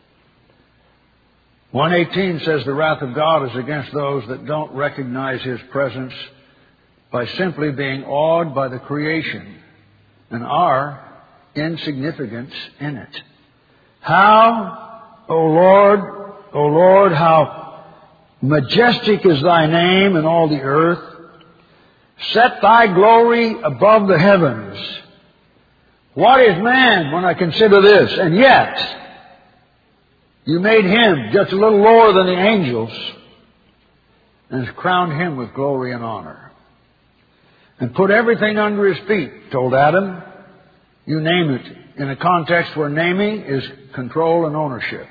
one eighteen says the wrath of God is against those that don't recognize His presence by simply being awed by the creation and our insignificance in it. How, O Lord, O Lord, how majestic is Thy name in all the earth. Set Thy glory above the heavens. What is man when I consider this? And yet, You made Him just a little lower than the angels and crowned Him with glory and honor. And put everything under His feet, told Adam. You name it. In a context where naming is control and ownership.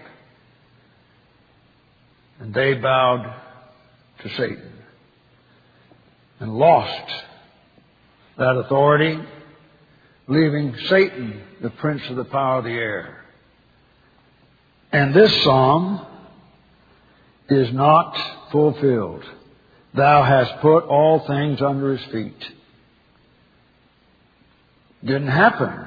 And they bowed to Satan and lost that authority, leaving Satan the prince of the power of the air. And this psalm is not fulfilled. Thou hast put all things under His feet. Didn't happen.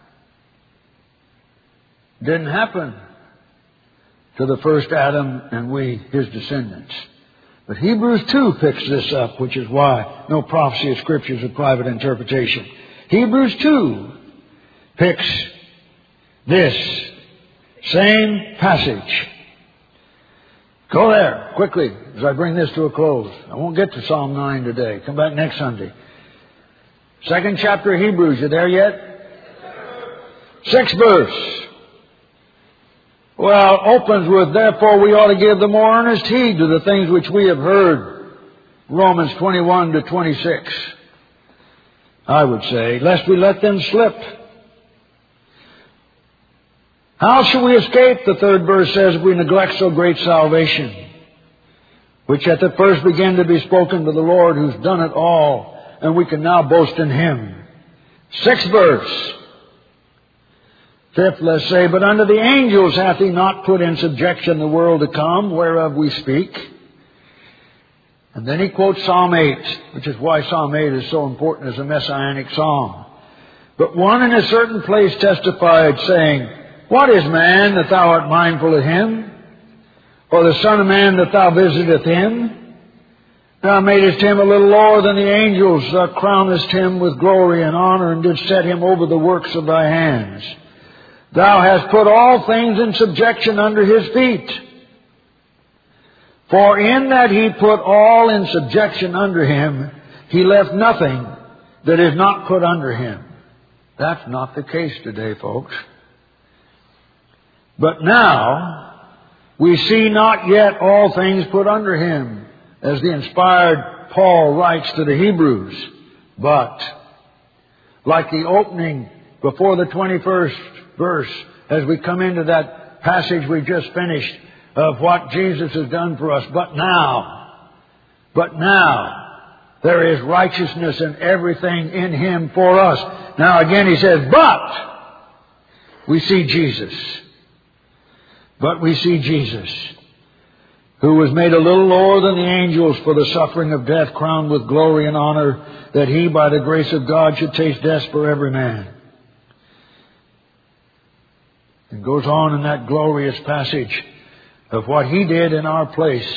Didn't happen to the first Adam and we, his descendants. But Hebrews two picks this up, which is why no prophecy of Scripture is a private interpretation. Hebrews two picks this same passage. Go there, quickly, as I bring this to a close. I won't get to Psalm nine today. Come back next Sunday. Second chapter of Hebrews. You there yet? Sixth verse. Well, opens with, therefore we ought to give the more earnest heed to the things which we have heard. Romans twenty-one to twenty-six. I would say, lest we let them slip. How shall we escape, the third verse says, if we neglect so great salvation, which at the first began to be spoken to the Lord who's done it all, and we can now boast in Him. Sixth verse. Fifth, let's say, but unto the angels hath He not put in subjection the world to come, whereof we speak. And then he quotes Psalm eight, which is why Psalm eight is so important as a messianic psalm. But one in a certain place testified, saying, what is man that thou art mindful of him? Or the son of man that thou visiteth him? Thou madest him a little lower than the angels. Thou crownest him with glory and honor, and didst set him over the works of thy hands. Thou hast put all things in subjection under His feet. For in that He put all in subjection under Him, He left nothing that is not put under Him. That's not the case today, folks. But now, we see not yet all things put under Him, as the inspired Paul writes to the Hebrews. But, like the opening before the twenty-first verse, as we come into that passage we just finished of what Jesus has done for us. But now, but now, there is righteousness and everything in Him for us. Now again he says, but we see Jesus. But we see Jesus, who was made a little lower than the angels for the suffering of death, crowned with glory and honor, that He, by the grace of God, should taste death for every man. And goes on in that glorious passage of what He did in our place.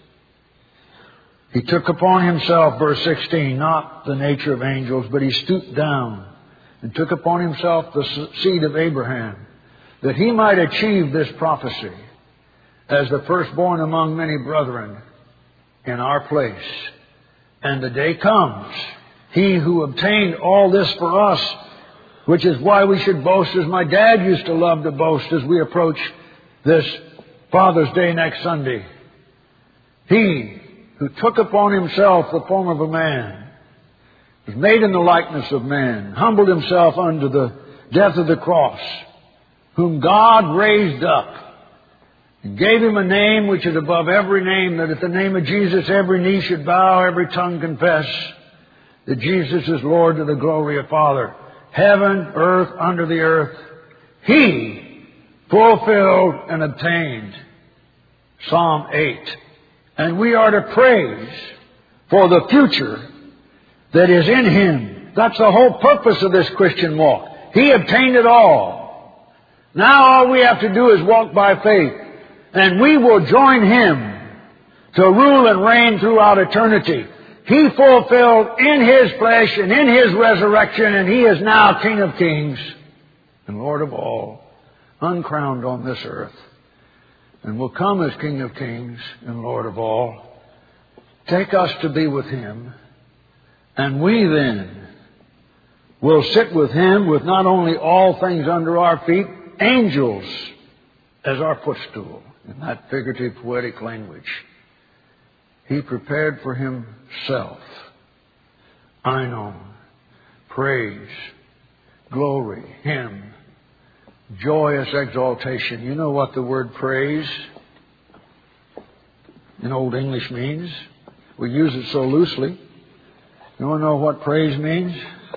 He took upon Himself, verse sixteen, not the nature of angels, but He stooped down and took upon Himself the seed of Abraham, that He might achieve this prophecy as the firstborn among many brethren in our place. And the day comes, He who obtained all this for us, which is why we should boast, as my dad used to love to boast as we approach this Father's Day next Sunday. He who took upon Himself the form of a man, was made in the likeness of man, humbled Himself unto the death of the cross, whom God raised up, and gave Him a name which is above every name, that at the name of Jesus every knee should bow, every tongue confess that Jesus is Lord to the glory of Father. Heaven, earth, under the earth. He fulfilled and obtained. Psalm eight. And we are to praise for the future that is in Him. That's the whole purpose of this Christian walk. He obtained it all. Now all we have to do is walk by faith. And we will join Him to rule and reign throughout eternity. He fulfilled in His flesh and in His resurrection, and He is now King of kings and Lord of all, uncrowned on this earth, and will come as King of kings and Lord of all, take us to be with Him, and we then will sit with Him with not only all things under our feet, angels as our footstool, in that figurative poetic language. He prepared for Himself, I know, praise, glory, hymn, joyous exaltation. You know what the word praise in Old English means? We use it so loosely. You want to know what praise means?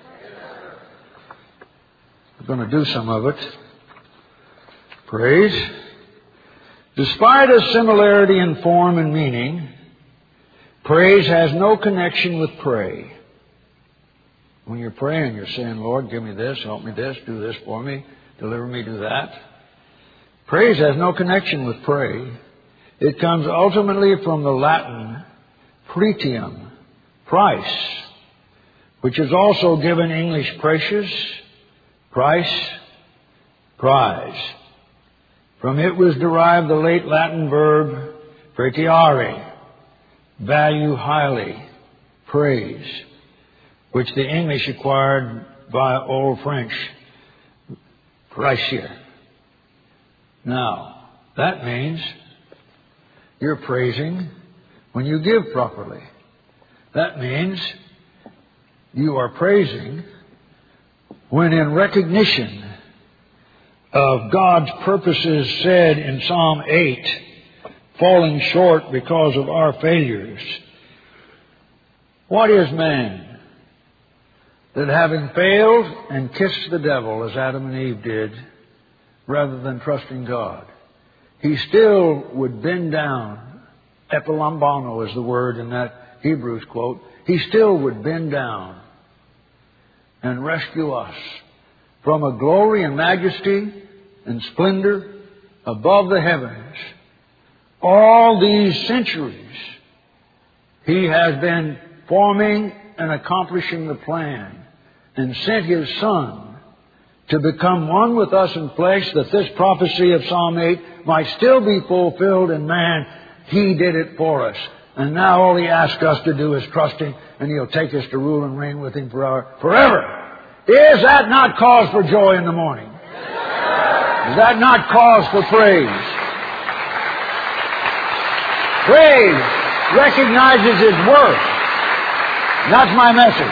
We're going to do some of it. Praise. Despite a similarity in form and meaning, praise has no connection with pray. When you're praying, you're saying, Lord, give me this, help me this, do this for me, deliver me, do that. Praise has no connection with pray. It comes ultimately from the Latin pretium, price, which is also given English precious, price, prize. From it was derived the late Latin verb pretiare, value highly, praise, which the English acquired by Old French, precieux. Now, that means you're praising when you give properly. That means you are praising when in recognition of God's purposes said in Psalm eight, falling short because of our failures. What is man? That having failed and kissed the devil as Adam and Eve did, rather than trusting God, he still would bend down. Epilambano is the word in that Hebrews quote. He still would bend down and rescue us from a glory and majesty and splendor above the heavens. All these centuries, He has been forming and accomplishing the plan and sent His Son to become one with us in flesh, that this prophecy of Psalm eight might still be fulfilled in man. He did it for us. And now all He asks us to do is trust Him, and He'll take us to rule and reign with Him forever. Is that not cause for joy in the morning? Is that not cause for praise? Praise recognizes His worth. That's my message.